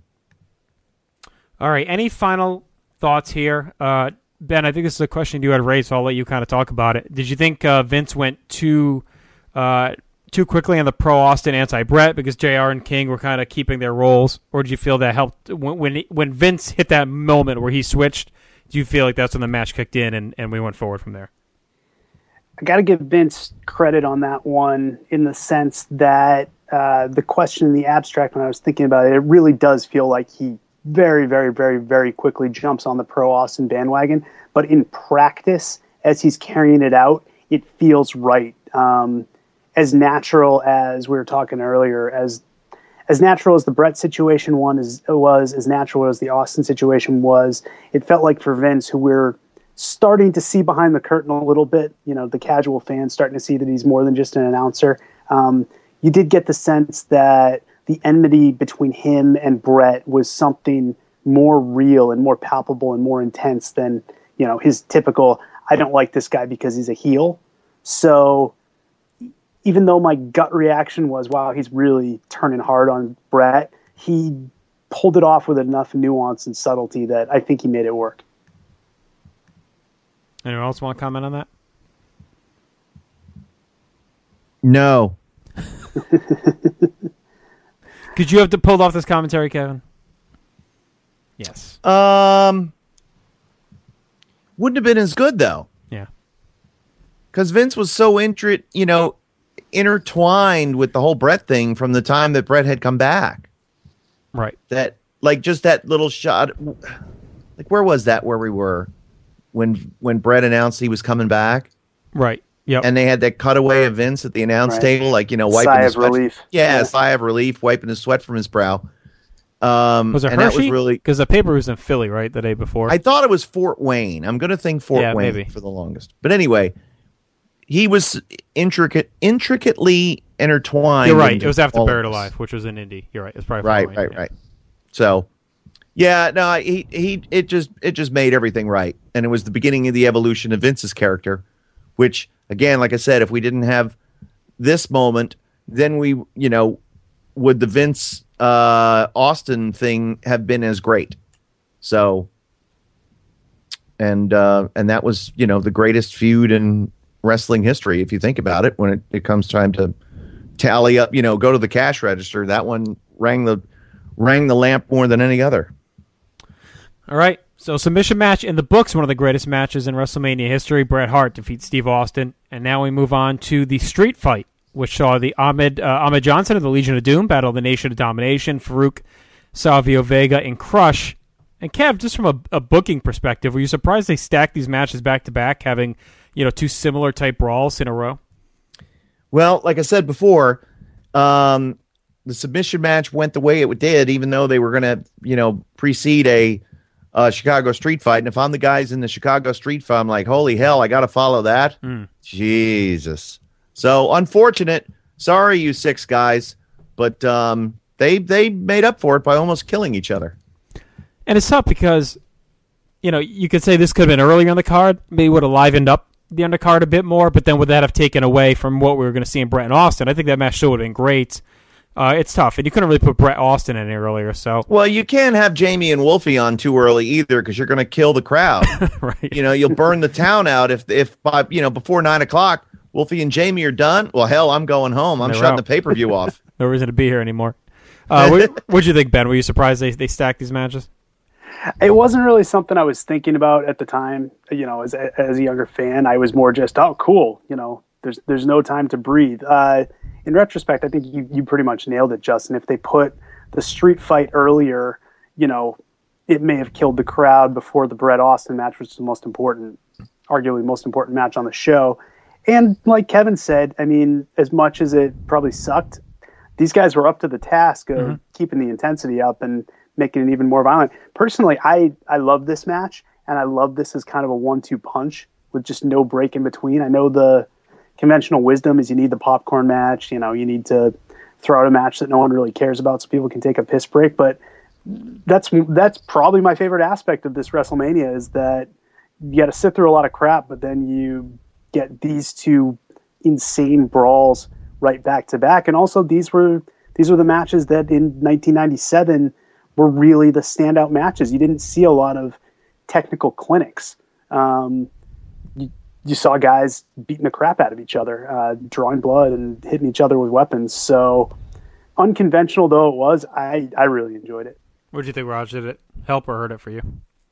All right. Any final thoughts here? Ben, I think this is a question you had raised, so I'll let you kind of talk about it. Did you think Vince went too quickly on the pro-Austin, anti-Brett because JR and King were kind of keeping their roles? Or did you feel that helped when Vince hit that moment where he switched? Do you feel like that's when the match kicked in and we went forward from there? I got to give Vince credit on that one in the sense that the question in the abstract, when I was thinking about it, it really does feel like he very, very, very, very quickly jumps on the pro-Austin bandwagon. But in practice, as he's carrying it out, it feels right. As natural as we were talking earlier, as natural as the Brett situation was, as natural as the Austin situation was, it felt like for Vince, who we're starting to see behind the curtain a little bit, the casual fans starting to see that he's more than just an announcer. You did get the sense that the enmity between him and Brett was something more real and more palpable and more intense than, his typical, I don't like this guy because he's a heel. So even though my gut reaction was, wow, he's really turning hard on Brett, he pulled it off with enough nuance and subtlety that I think he made it work. Anyone else want to comment on that? No. Could you have pulled off this commentary, Kevin? Yes. Wouldn't have been as good though. Yeah. Because Vince was so intertwined with the whole Brett thing from the time that Brett had come back. Right. That just that little shot. Like where was that? Where we were? when Brett announced he was coming back. Right. Yep. And they had that cutaway of Vince at the announce table, like, wiping sigh his of sweat. relief. Yeah, sigh of relief, wiping the sweat from his brow. Was it and Hershey? That was really, because the paper was in Philly, right, the day before. I thought it was Fort Wayne. I'm going to think Fort Wayne maybe. for the longest. But anyway, he was intricately intertwined. You're right. It was after Buried Alive, which was in Indy. You're right. It's probably Fort Wayne, right. So, yeah, no, it just made everything right, and it was the beginning of the evolution of Vince's character, which, again, like I said, if we didn't have this moment, then we, would the Vince Austin thing have been as great? So, and that was, the greatest feud in wrestling history, if you think about it. When it comes time to tally up, go to the cash register, that one rang the lamp more than any other. All right. So, submission match in the books, one of the greatest matches in WrestleMania history. Bret Hart defeats Steve Austin. And now we move on to the street fight, which saw the Ahmed Johnson of the Legion of Doom battle the Nation of Domination, Farouk, Savio Vega, and Crush. And Kev, just from a booking perspective, were you surprised they stacked these matches back to back, having two similar type brawls in a row? Well, like I said before, the submission match went the way it did, even though they were going to precede a Chicago street fight. And if I'm the guys in the Chicago street fight, I'm like, holy hell, I got to follow that. Jesus. So unfortunate. Sorry, you 6 guys, but they made up for it by almost killing each other. And it's tough because, you could say this could have been earlier in the card. Maybe would have livened up the undercard a bit more, but then would that have taken away from what we were going to see in Bret and Austin? I think that match still would have been great. It's tough, and you couldn't really put Bret Austin in there earlier. So, well, you can't have Jamie and Wolfie on too early either, because you're going to kill the crowd. Right? You'll burn the town out if by before 9 o'clock Wolfie and Jamie are done. Well, hell, I'm going home. I'm shutting the pay-per-view off. No reason to be here anymore. What'd you think, Ben? Were you surprised they stacked these matches? It wasn't really something I was thinking about at the time. As a younger fan, I was more just, oh, cool. There's no time to breathe. In retrospect, I think you pretty much nailed it, Justin. If they put the street fight earlier, it may have killed the crowd before the Bret Austin match, which is the arguably most important match on the show. And like Kevin said, I mean, as much as it probably sucked, these guys were up to the task of keeping the intensity up and making it even more violent. Personally, I love this match, and I love this as kind of a 1-2 punch with just no break in between. I know the conventional wisdom is you need the popcorn match, you need to throw out a match that no one really cares about so people can take a piss break, but that's probably my favorite aspect of this WrestleMania, is that you got to sit through a lot of crap, but then you get these 2 insane brawls right back to back. And also these were the matches that in 1997 were really the standout matches. You didn't see a lot of technical clinics. You saw guys beating the crap out of each other, drawing blood and hitting each other with weapons. So unconventional though it was, I really enjoyed it. What did you think, Raj? Did it help or hurt it for you?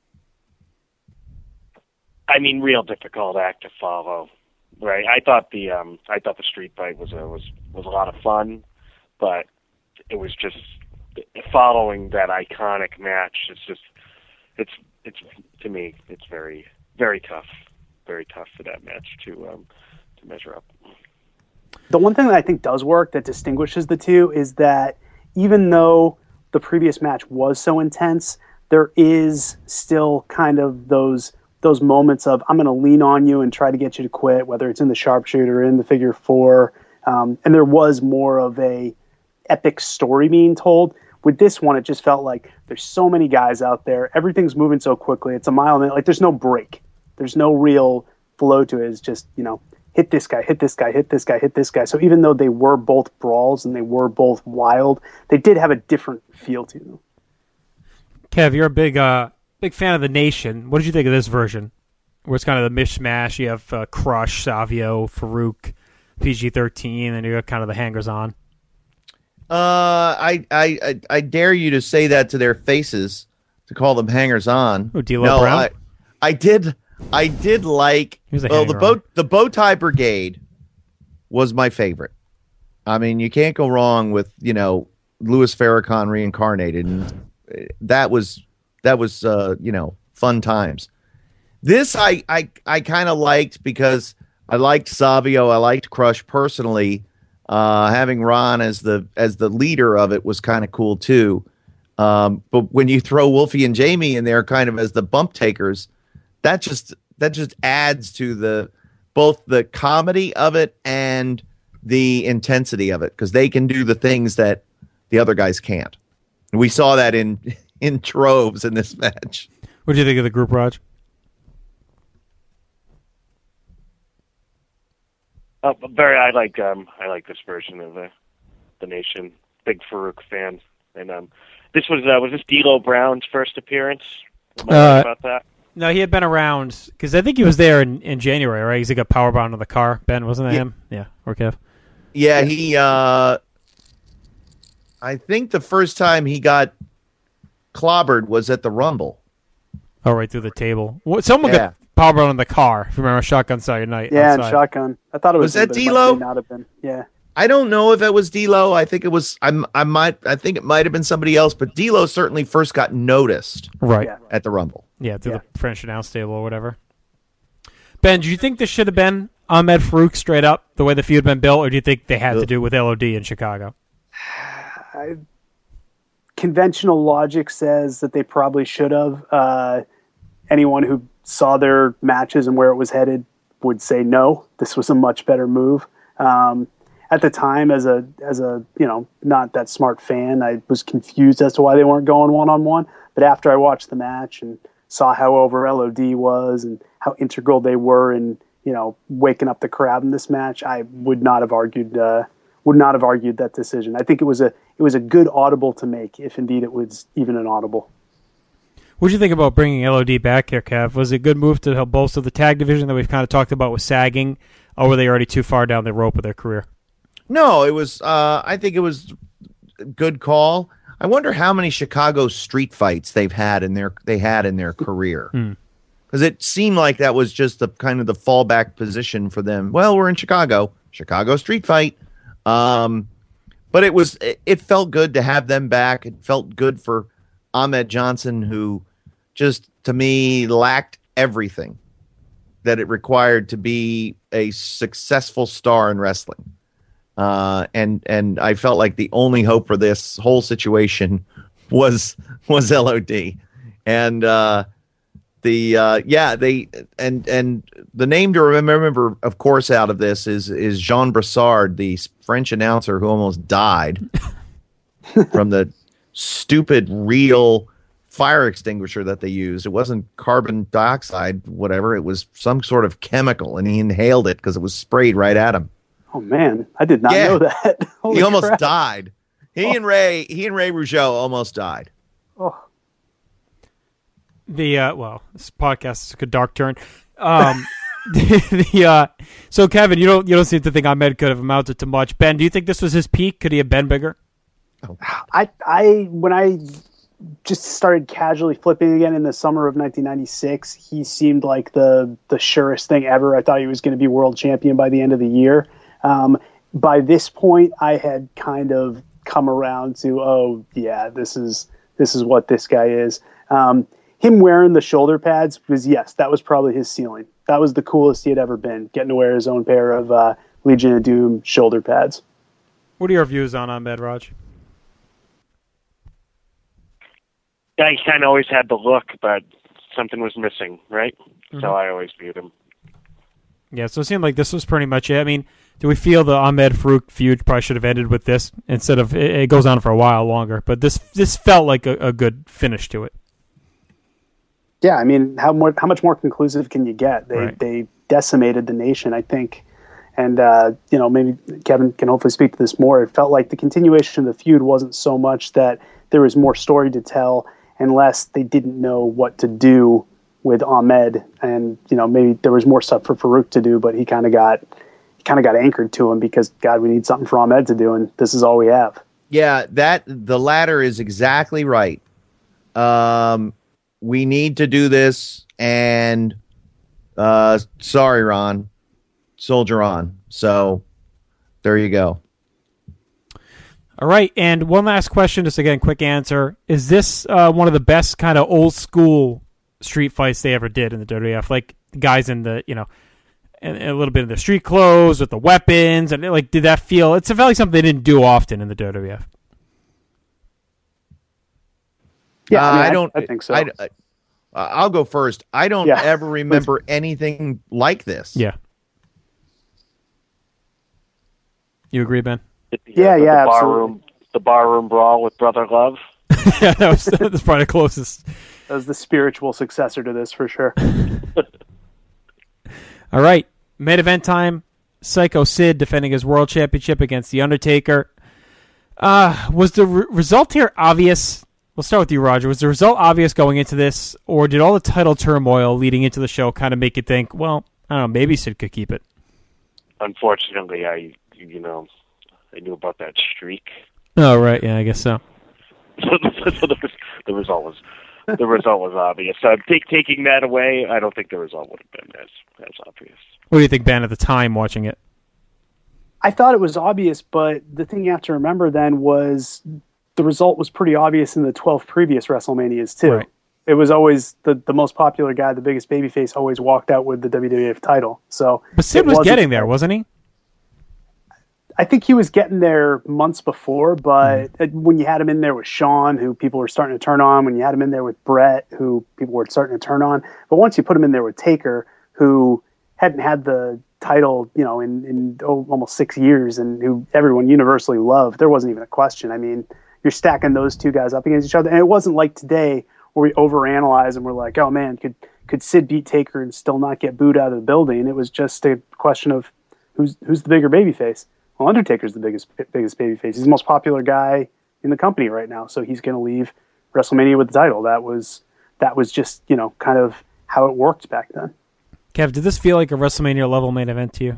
I mean, real difficult act to follow, right? I thought the street fight was a lot of fun, but it was just following that iconic match. It's to me, it's very, very tough for that match to measure up. The one thing that I think does work that distinguishes the two is that even though the previous match was so intense, there is still kind of those moments of, I'm going to lean on you and try to get you to quit, whether it's in the sharpshooter or in the figure 4. And there was more of a epic story being told. With this one, it just felt like there's so many guys out there. Everything's moving so quickly. It's a mile a minute. Like, there's no break. There's no real flow to it. It's just, hit this guy, hit this guy, hit this guy, hit this guy. So even though they were both brawls and they were both wild, they did have a different feel to them. Kev, you're a big fan of the Nation. What did you think of this version, where it's kind of the mishmash? You have Crush, Savio, Farouk, PG-13, and you got kind of the hangers-on. I dare you to say that to their faces, to call them hangers-on. Oh, D'Lo Brown? I did like, the bow tie brigade was my favorite. I mean, you can't go wrong with, Louis Farrakhan reincarnated, and that was fun times. This I kind of liked because I liked Savio. I liked Crush personally. Having Ron as the leader of it was kind of cool too. But when you throw Wolfie and Jamie in there kind of as the bump takers, that just adds to both the comedy of it and the intensity of it, because they can do the things that the other guys can't. And we saw that in droves in this match. What do you think of the group, Raj? I like this version of the Nation. Big Farouk fan, and this was this D'Lo Brown's first appearance. Am I right about that? No, he had been around because I think he was there in January, right? He's got powerbound on the car. Ben, wasn't that him? Yeah, or Kev? Yeah, he. I think the first time he got clobbered was at the Rumble. Oh, right through the table. Someone got powerbound on the car. If you remember, Shotgun Saturday Night. Yeah, outside. and Shotgun. I thought it was that him, but D'Lo? It might not have been. Yeah. I don't know if it was D'Lo. I think it was. I think it might have been somebody else. But D'Lo certainly first got noticed right at the Rumble. Yeah, through the French announce table or whatever. Ben, do you think this should have been Ahmed Farouk straight up, the way the feud had been built, or do you think they had to do it with LOD in Chicago? Conventional logic says that they probably should have. Anyone who saw their matches and where it was headed would say no. This was a much better move. At the time, as a not that smart fan, I was confused as to why they weren't going one-on-one. But after I watched the match and saw how over LOD was and how integral they were in waking up the crowd in this match, I would not have argued that decision. I think it was a good audible to make, if indeed it was even an audible. What do you think about bringing LOD back here, Kev? Was it a good move to help bolster the tag division that we've kind of talked about with sagging, or were they already too far down the rope of their career? No, it was. I think it was a good call. I wonder how many Chicago street fights they had in their career, because it seemed like that was just the kind of the fallback position for them. Well, we're in Chicago street fight, but it felt good to have them back. It felt good for Ahmed Johnson, who just to me lacked everything that it required to be a successful star in wrestling. And I felt like the only hope for this whole situation was LOD. And the name to remember, of course, out of this is Jean Brassard, the French announcer who almost died from the stupid real fire extinguisher that they used. It wasn't carbon dioxide, whatever. It was some sort of chemical, and he inhaled it because it was sprayed right at him. Oh man, I did not know that. He almost died. He and Ray Rougeau almost died. Oh. This podcast took a dark turn. So Kevin, you don't seem to think Ahmed could have amounted to much. Ben, do you think this was his peak? Could he have been bigger? When I just started casually flipping again in the summer of 1996, he seemed like the surest thing ever. I thought he was going to be world champion by the end of the year. By this point, I had kind of come around to, this is what this guy is. Him wearing the shoulder pads that was probably his ceiling. That was the coolest he had ever been, getting to wear his own pair of Legion of Doom shoulder pads. What are your views on Ahmed, Raj? Yeah, he kind of always had the look, but something was missing, right? Mm-hmm. So I always viewed him. Yeah, so it seemed like this was pretty much it. I mean, do we feel the Ahmed Farouk feud probably should have ended with this instead of it goes on for a while longer? But this felt like a good finish to it. Yeah, I mean, how much more conclusive can you get? They decimated the Nation, I think. And, maybe Kevin can hopefully speak to this more. It felt like the continuation of the feud wasn't so much that there was more story to tell unless they didn't know what to do with Ahmed. And, maybe there was more stuff for Farouk to do, but he kind of got anchored to him because, God, we need something for Ahmed to do, and this is all we have. Yeah, the latter is exactly right. We need to do this, and sorry, Ron, soldier on. So there you go. All right, and one last question, just again, quick answer. Is this one of the best kind of old school street fights they ever did in the WWF. Like guys in the, and a little bit of the street clothes with the weapons, and like, did that feel? It felt like something they didn't do often in the WWF. Yeah, I think so. I'll go first. I don't ever remember anything like this. Yeah. You agree, Ben? The barroom brawl with Brother Love. Yeah, that's probably the closest. That was the spiritual successor to this for sure. All right, main event time. Psycho Sid defending his world championship against The Undertaker. Was the result here obvious? We'll start with you, Roger. Was the result obvious going into this, or did all the title turmoil leading into the show kind of make you think, well, I don't know, maybe Sid could keep it? Unfortunately, I knew about that streak. Oh, right. Yeah, I guess so. So the result was obvious. So taking that away, I don't think the result would have been as obvious. What do you think, Ben, at the time watching it? I thought it was obvious, but the thing you have to remember then was the result was pretty obvious in the 12 previous WrestleManias too. Right. It was always the most popular guy, the biggest babyface, always walked out with the WWF title. But Sid was getting there, wasn't he? I think he was getting there months before, but when you had him in there with Shawn, who people were starting to turn on, when you had him in there with Brett, who people were starting to turn on, but once you put him in there with Taker, who hadn't had the title, in almost 6 years, and who everyone universally loved, there wasn't even a question. I mean, you're stacking those two guys up against each other, and it wasn't like today where we overanalyze and we're like, oh man, could Sid beat Taker and still not get booed out of the building? It was just a question of who's the bigger babyface. Well, Undertaker's the biggest babyface. He's the most popular guy in the company right now, so he's going to leave WrestleMania with the title. That was just kind of how it worked back then. Kev, did this feel like a WrestleMania level main event to you?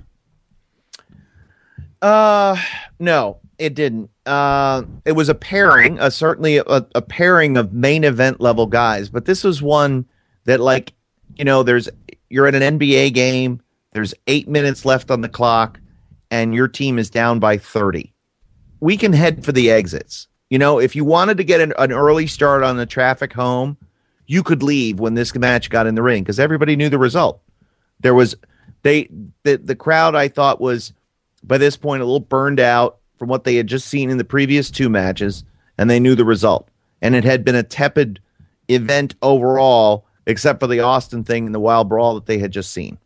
No, it didn't. It was a pairing, certainly a pairing of main event level guys, but this was one that, like, you're at an NBA game. There's 8 minutes left on the clock, and your team is down by 30. We can head for the exits. If you wanted to get an early start on the traffic home, you could leave when this match got in the ring because everybody knew the result. There was the crowd, I thought, was by this point a little burned out from what they had just seen in the previous two matches, and they knew the result. And it had been a tepid event overall, except for the Austin thing and the Wild Brawl that they had just seen.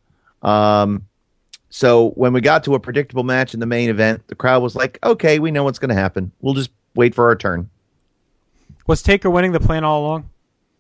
So when we got to a predictable match in the main event, the crowd was like, okay, we know what's going to happen. We'll just wait for our turn. Was Taker winning the plan all along?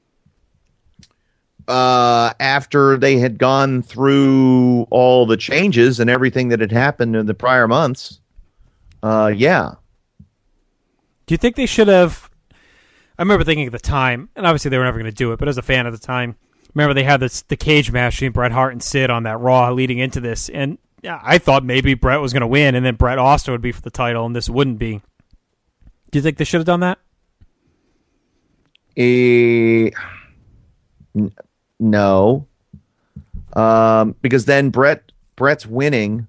After they had gone through all the changes and everything that had happened in the prior months, yeah. Do you think they should have... I remember thinking at the time, and obviously they were never going to do it, but as a fan at the time, remember they had the cage match between Bret Hart and Sid on that Raw leading into this, and I thought maybe Bret was going to win, and then Bret Austin would be for the title, and this wouldn't be. Do you think they should have done that? No. Because then Bret's winning.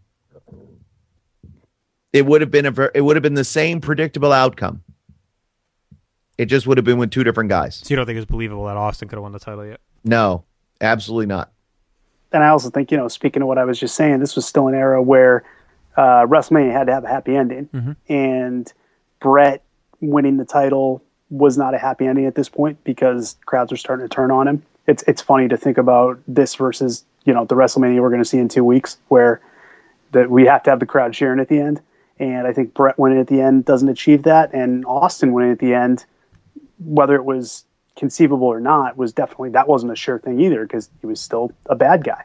It would have been the same predictable outcome. It just would have been with two different guys. So you don't think it's believable that Austin could have won the title yet? No, absolutely not. And I also think, speaking of what I was just saying, this was still an era where WrestleMania had to have a happy ending. Mm-hmm. And Bret winning the title was not a happy ending at this point because crowds are starting to turn on him. It's funny to think about this versus, the WrestleMania we're going to see in 2 weeks where that we have to have the crowd cheering at the end. And I think Bret winning at the end doesn't achieve that. And Austin winning at the end, whether it was conceivable or not, was definitely, that wasn't a sure thing either because he was still a bad guy.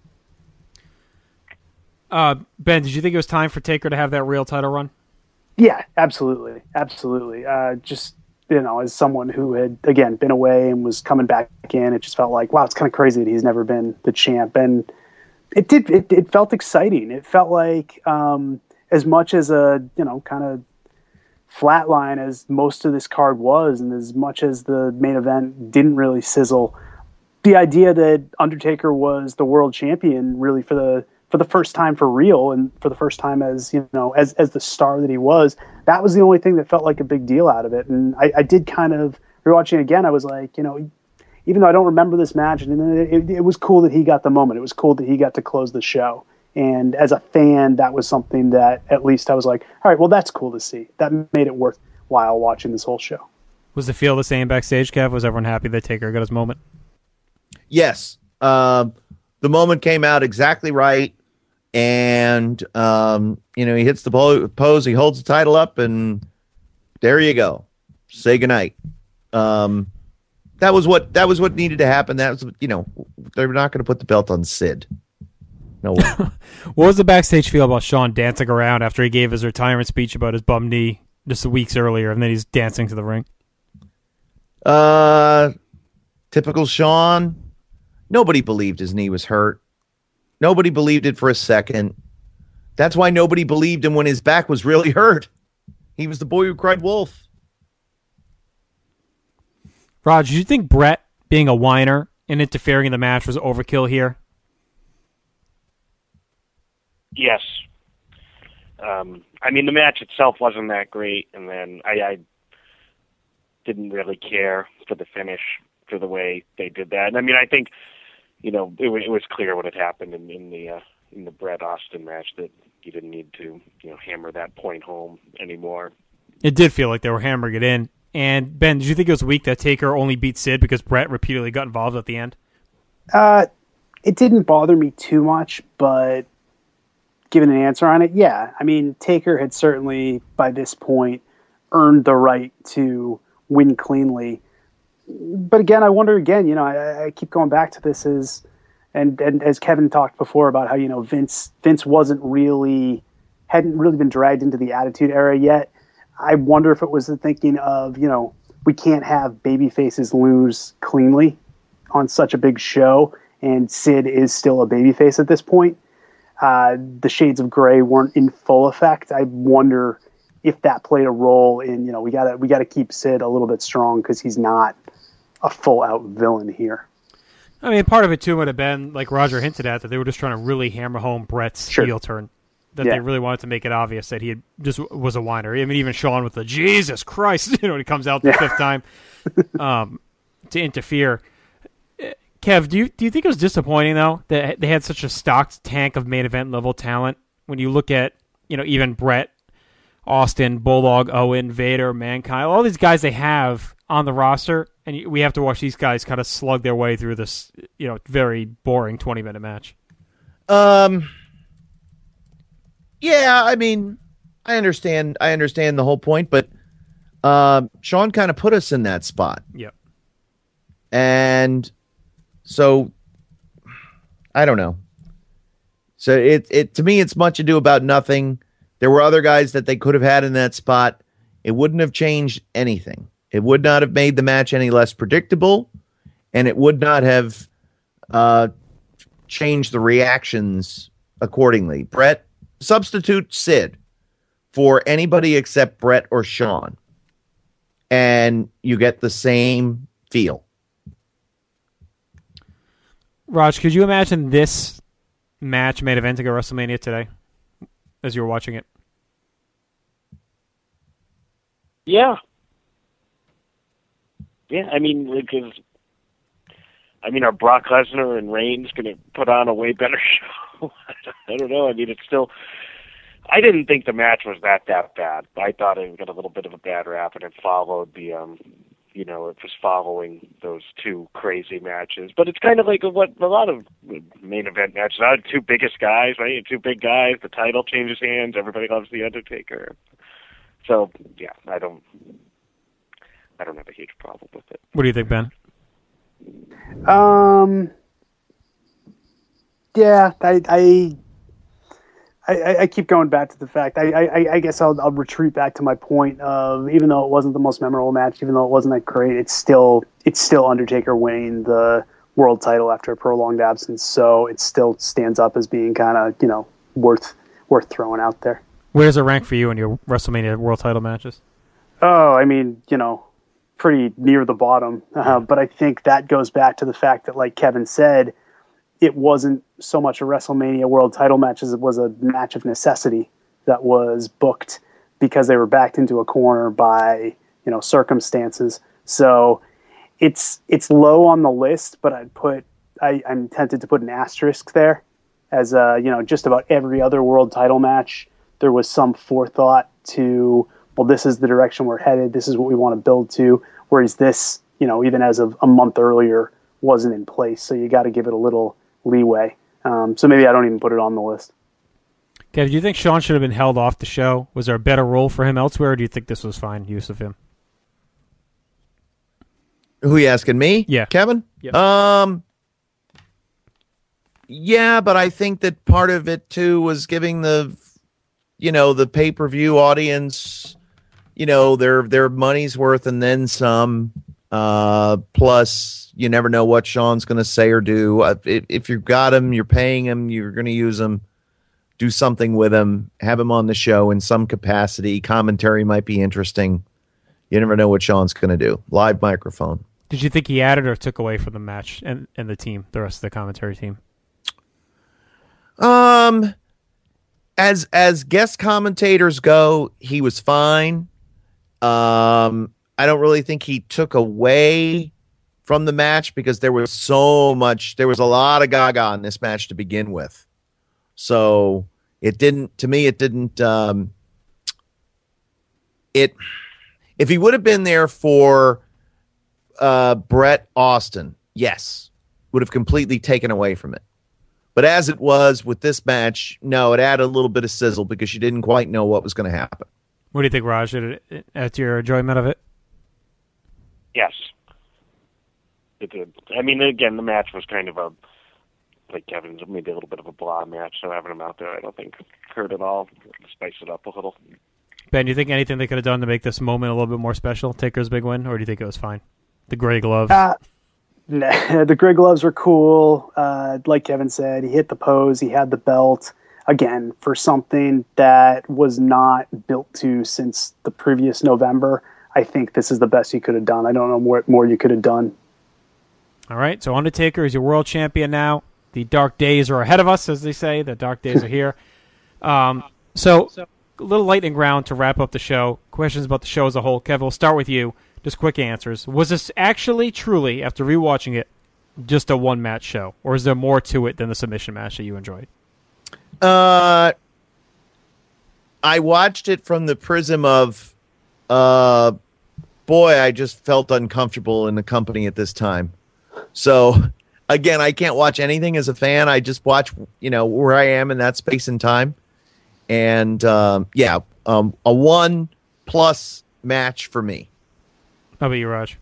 Ben, did you think it was time for Taker to have that real title run? Yeah, absolutely. Absolutely. Just, as someone who had, again, been away and was coming back in, it just felt like, wow, it's kind of crazy that he's never been the champ. And it felt exciting. It felt like as much as a, kind of flatline as most of this card was, and as much as the main event didn't really sizzle, the idea that Undertaker was the world champion really for the first time for real, and for the first time as as the star that he was, that was the only thing that felt like a big deal out of it. And I did kind of rewatching it again. I was like, even though I don't remember this match, and it was cool that he got the moment. It was cool that he got to close the show. And as a fan, that was something that at least I was like, all right, well, that's cool to see. That made it worthwhile watching this whole show. Was the feel the same backstage, Kev? Was everyone happy that Taker got his moment? Yes. The moment came out exactly right. And, he hits the pose, he holds the title up, and there you go. Say goodnight. That was what needed to happen. That was, they're not going to put the belt on Sid. No way. What was the backstage feel about Shawn dancing around after he gave his retirement speech about his bum knee just weeks earlier, and then he's dancing to the ring? Typical Shawn. Nobody believed his knee was hurt. Nobody believed it for a second. That's why nobody believed him when his back was really hurt. He was the boy who cried wolf. Raj, do you think Brett being a whiner and interfering in the match was overkill here? Yes. The match itself wasn't that great, and then I didn't really care for the finish, for the way they did that. And I think, it was clear what had happened in the Bret Austin match, that you didn't need to, hammer that point home anymore. It did feel like they were hammering it in. And Ben, did you think it was weak that Taker only beat Sid because Bret repeatedly got involved at the end? It didn't bother me too much, but given an answer on it, yeah. Taker had certainly, by this point, earned the right to win cleanly. But again, I wonder again, I keep going back to this and as Kevin talked before about how, Vince hadn't really been dragged into the Attitude Era yet. I wonder if it was the thinking of, we can't have baby faces lose cleanly on such a big show, and Sid is still a babyface at this point. The shades of gray weren't in full effect. I wonder if that played a role in, we gotta keep Sid a little bit strong because he's not a full out villain here. Part of it too would have been, like Roger hinted at, that they were just trying to really hammer home Brett's heel turn. That they really wanted to make it obvious that he just was a whiner. Even Shawn with the Jesus Christ, when he comes out the fifth time to interfere. Kev, do you think it was disappointing though that they had such a stocked tank of main event level talent? When you look at even Bret, Austin, Bulldog, Owen, Vader, Mankind, all these guys they have on the roster, and we have to watch these guys kind of slug their way through this very boring 20-minute match. Yeah, I understand the whole point, but Shawn kind of put us in that spot. Yep. And so I don't know. So it to me it's much ado about nothing. There were other guys that they could have had in that spot. It wouldn't have changed anything. It would not have made the match any less predictable, and it would not have changed the reactions accordingly. Brett, substitute Sid for anybody except Brett or Shawn, and you get the same feel. Raj, could you imagine this match main event to go WrestleMania today as you were watching it? Yeah. Yeah, because are Brock Lesnar and Reigns going to put on a way better show? I don't know. It's still. I didn't think the match was that bad. I thought it got a little bit of a bad rap, and it followed the, it was following those two crazy matches. But it's kind of like what a lot of main event matches are. Two biggest guys, right? Two big guys. The title changes hands. Everybody loves the Undertaker. So yeah, I don't have a huge problem with it. What do you think, Ben? Yeah, I keep going back to the fact. I guess I'll retreat back to my point of, even though it wasn't the most memorable match, even though it wasn't that great, it's still Undertaker winning the world title after a prolonged absence. So it still stands up as being kind of worth throwing out there. Where does it rank for you in your WrestleMania world title matches? Oh, pretty near the bottom. But I think that goes back to the fact that, like Kevin said, it wasn't so much a WrestleMania world title match as it was a match of necessity that was booked because they were backed into a corner by, circumstances. So it's low on the list, but I'm tempted to put an asterisk there, as just about every other world title match, there was some forethought to, well, this is the direction we're headed, this is what we want to build to, whereas this, even as of a month earlier, wasn't in place. So you got to give it a little leeway. So maybe I don't even put it on the list. Kev, do you think Shawn should have been held off the show? Was there a better role for him elsewhere, or do you think this was fine use of him? Who are you asking, me? Yeah. Kevin? Yep. Yeah, but I think that part of it too was giving the pay-per-view audience, their money's worth and then some. Plus, you never know what Shawn's going to say or do. If you've got him, you're paying him, you're going to use him. Do something with him. Have him on the show in some capacity. Commentary might be interesting. You never know what Shawn's going to do. Live microphone. Did you think he added or took away from the match and the team, the rest of the commentary team? As guest commentators go, he was fine. I don't really think he took away from the match because there was a lot of gaga in this match to begin with. So if he would have been there for Bret Austin, yes, would have completely taken away from it. But as it was with this match, no, it added a little bit of sizzle because you didn't quite know what was going to happen. What do you think, Raj? Did it add to your enjoyment of it? Yes. It did. I mean, again, the match was kind of like Kevin's, maybe a little bit of a blah match, so having him out there I don't think hurt at all. Spice it up a little. Ben, do you think anything they could have done to make this moment a little bit more special, Taker's big win, or do you think it was fine? The gray gloves? Nah, the gray gloves were cool. Like Kevin said, he hit the pose, he had the belt. Again, for something that was not built to since the previous November, I think this is the best you could have done. I don't know what more you could have done. All right, so Undertaker is your world champion now. The dark days are ahead of us, as they say. The dark days are here. So a little lightning round to wrap up the show. Questions about the show as a whole. Kev, we'll start with you. Just quick answers. Was this actually, truly, after rewatching it, just a one-match show? Or is there more to it than the submission match that you enjoyed? I watched it from the prism of, boy, I just felt uncomfortable in the company at this time. So, again, I can't watch anything as a fan. I just watch, where I am in that space and time. And, a 1+ match for me. How about you, Raj?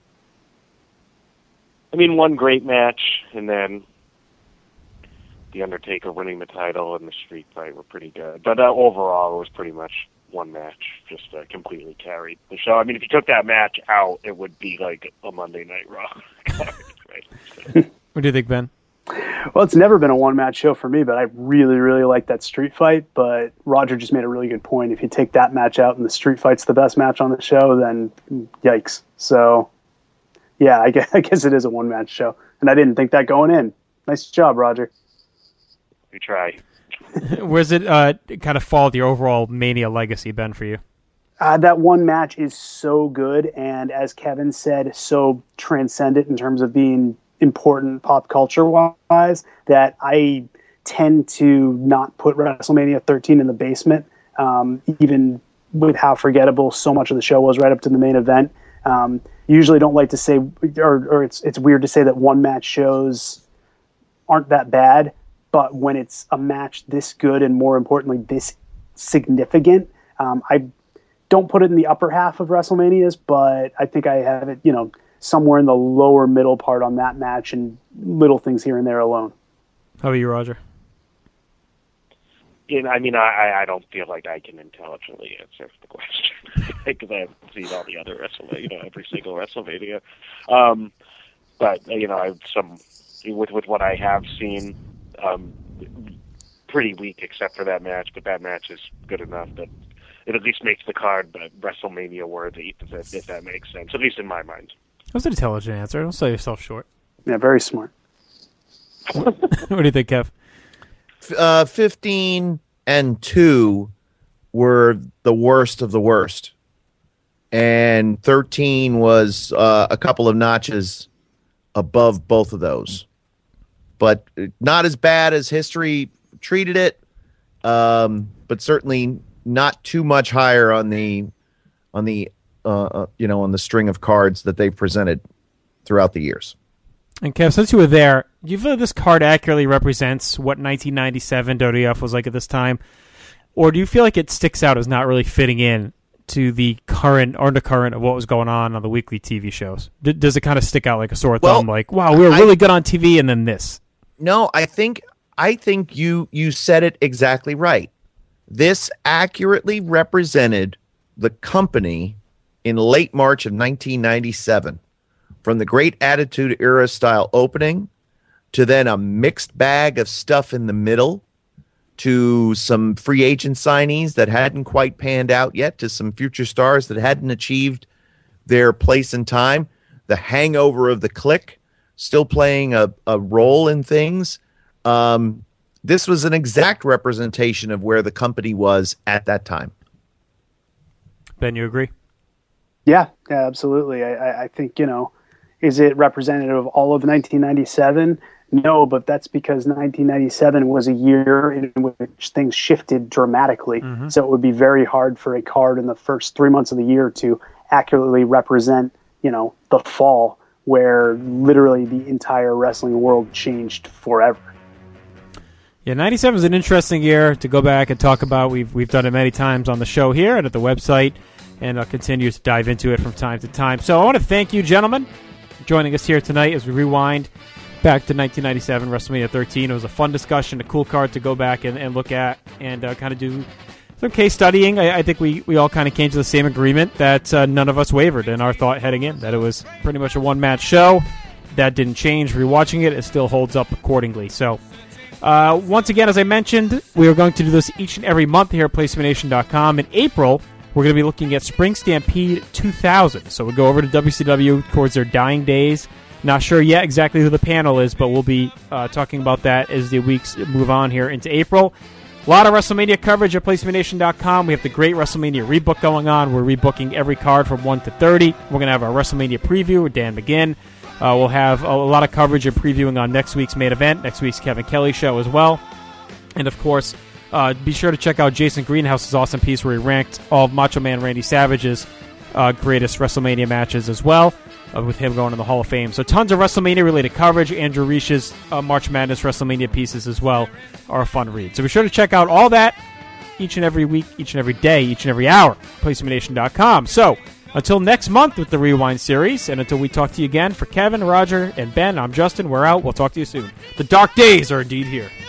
I mean, one great match, and then The Undertaker winning the title and the street fight were pretty good. But overall, it was pretty much one match, just completely carried the show. I mean, if you took that match out, it would be like a Monday Night Raw. What do you think, Ben? Well, it's never been a one-match show for me, but I really, really like that street fight. But Roger just made a really good point. If you take that match out and the street fight's the best match on the show, then yikes. So, yeah, I guess it is a one-match show. And I didn't think that going in. Nice job, Roger. We try. Where's it kind of fall with your overall Mania legacy, Ben, for you? That one match is so good, and as Kevin said, so transcendent in terms of being important pop culture wise, that I tend to not put WrestleMania 13 in the basement, even with how forgettable so much of the show was right up to the main event. Usually don't like to say, or it's weird to say that one match shows aren't that bad, but when it's a match this good and more importantly this significant, I don't put it in the upper half of WrestleManias, but I think I have it, somewhere in the lower middle part on that match and little things here and there alone. How about you, Roger? I mean, I don't feel like I can intelligently answer the question because I haven't seen all the other WrestleMania, every single WrestleMania. But I've with what I have seen, pretty weak except for that match. But that match is good enough that it at least makes the card WrestleMania worthy, if that makes sense, at least in my mind. That was an intelligent answer. Don't sell yourself short. Yeah, very smart. What do you think, Kev? 15 and 2 were the worst of the worst. and 13 was a couple of notches above both of those, but not as bad as history treated it, but certainly not too much higher on the string of cards that they've presented throughout the years. And Kev, since you were there, do you feel that this card accurately represents what 1997 WWF was like at this time? Or do you feel like it sticks out as not really fitting in to the current or undercurrent of what was going on the weekly TV shows? Does it kind of stick out like a sore thumb, like, wow, we were really good on TV and then this? No, I think you said it exactly right. This accurately represented the company in late March of 1997. From the Great Attitude Era style opening to then a mixed bag of stuff in the middle to some free agent signees that hadn't quite panned out yet to some future stars that hadn't achieved their place in time. The hangover of the Clique still playing a role in things. This was an exact representation of where the company was at that time. Ben, you agree? Yeah, absolutely. I think, is it representative of all of 1997? No, but that's because 1997 was a year in which things shifted dramatically. Mm-hmm. So it would be very hard for a card in the first 3 months of the year to accurately represent, the fall where literally the entire wrestling world changed forever. Yeah, 97 is an interesting year to go back and talk about. We've done it many times on the show here and at the website, and I'll continue to dive into it from time to time. So I want to thank you, gentlemen, for joining us here tonight as we rewind back to 1997 WrestleMania 13. It was a fun discussion, a cool card to go back and look at and kind of do some case studying. I think we all kind of came to the same agreement that none of us wavered in our thought heading in, that it was pretty much a one-match show. That didn't change. Rewatching it still holds up accordingly. So once again, as I mentioned, we are going to do this each and every month here at PlaceToBeNation.com. In April, we're going to be looking at Spring Stampede 2000. So we'll go over to WCW towards their dying days. Not sure yet exactly who the panel is, but we'll be talking about that as the weeks move on here into April. A lot of WrestleMania coverage at PlaceToBeNation.com. We have the great WrestleMania rebook going on. We're rebooking every card from 1 to 30. We're going to have our WrestleMania preview with Dan McGinn. We'll have a lot of coverage and previewing on next week's main event, next week's Kevin Kelly show as well. And, of course, be sure to check out Jason Greenhouse's awesome piece where he ranked all of Macho Man Randy Savage's greatest WrestleMania matches as well, with him going in the Hall of Fame. So tons of WrestleMania-related coverage. Andrew Reach's March Madness WrestleMania pieces as well are a fun read. So be sure to check out all that each and every week, each and every day, each and every hour, PlaceToBeNation.com. So until next month with the Rewind series, and until we talk to you again, for Kevin, Roger, and Ben, I'm Justin. We're out. We'll talk to you soon. The dark days are indeed here.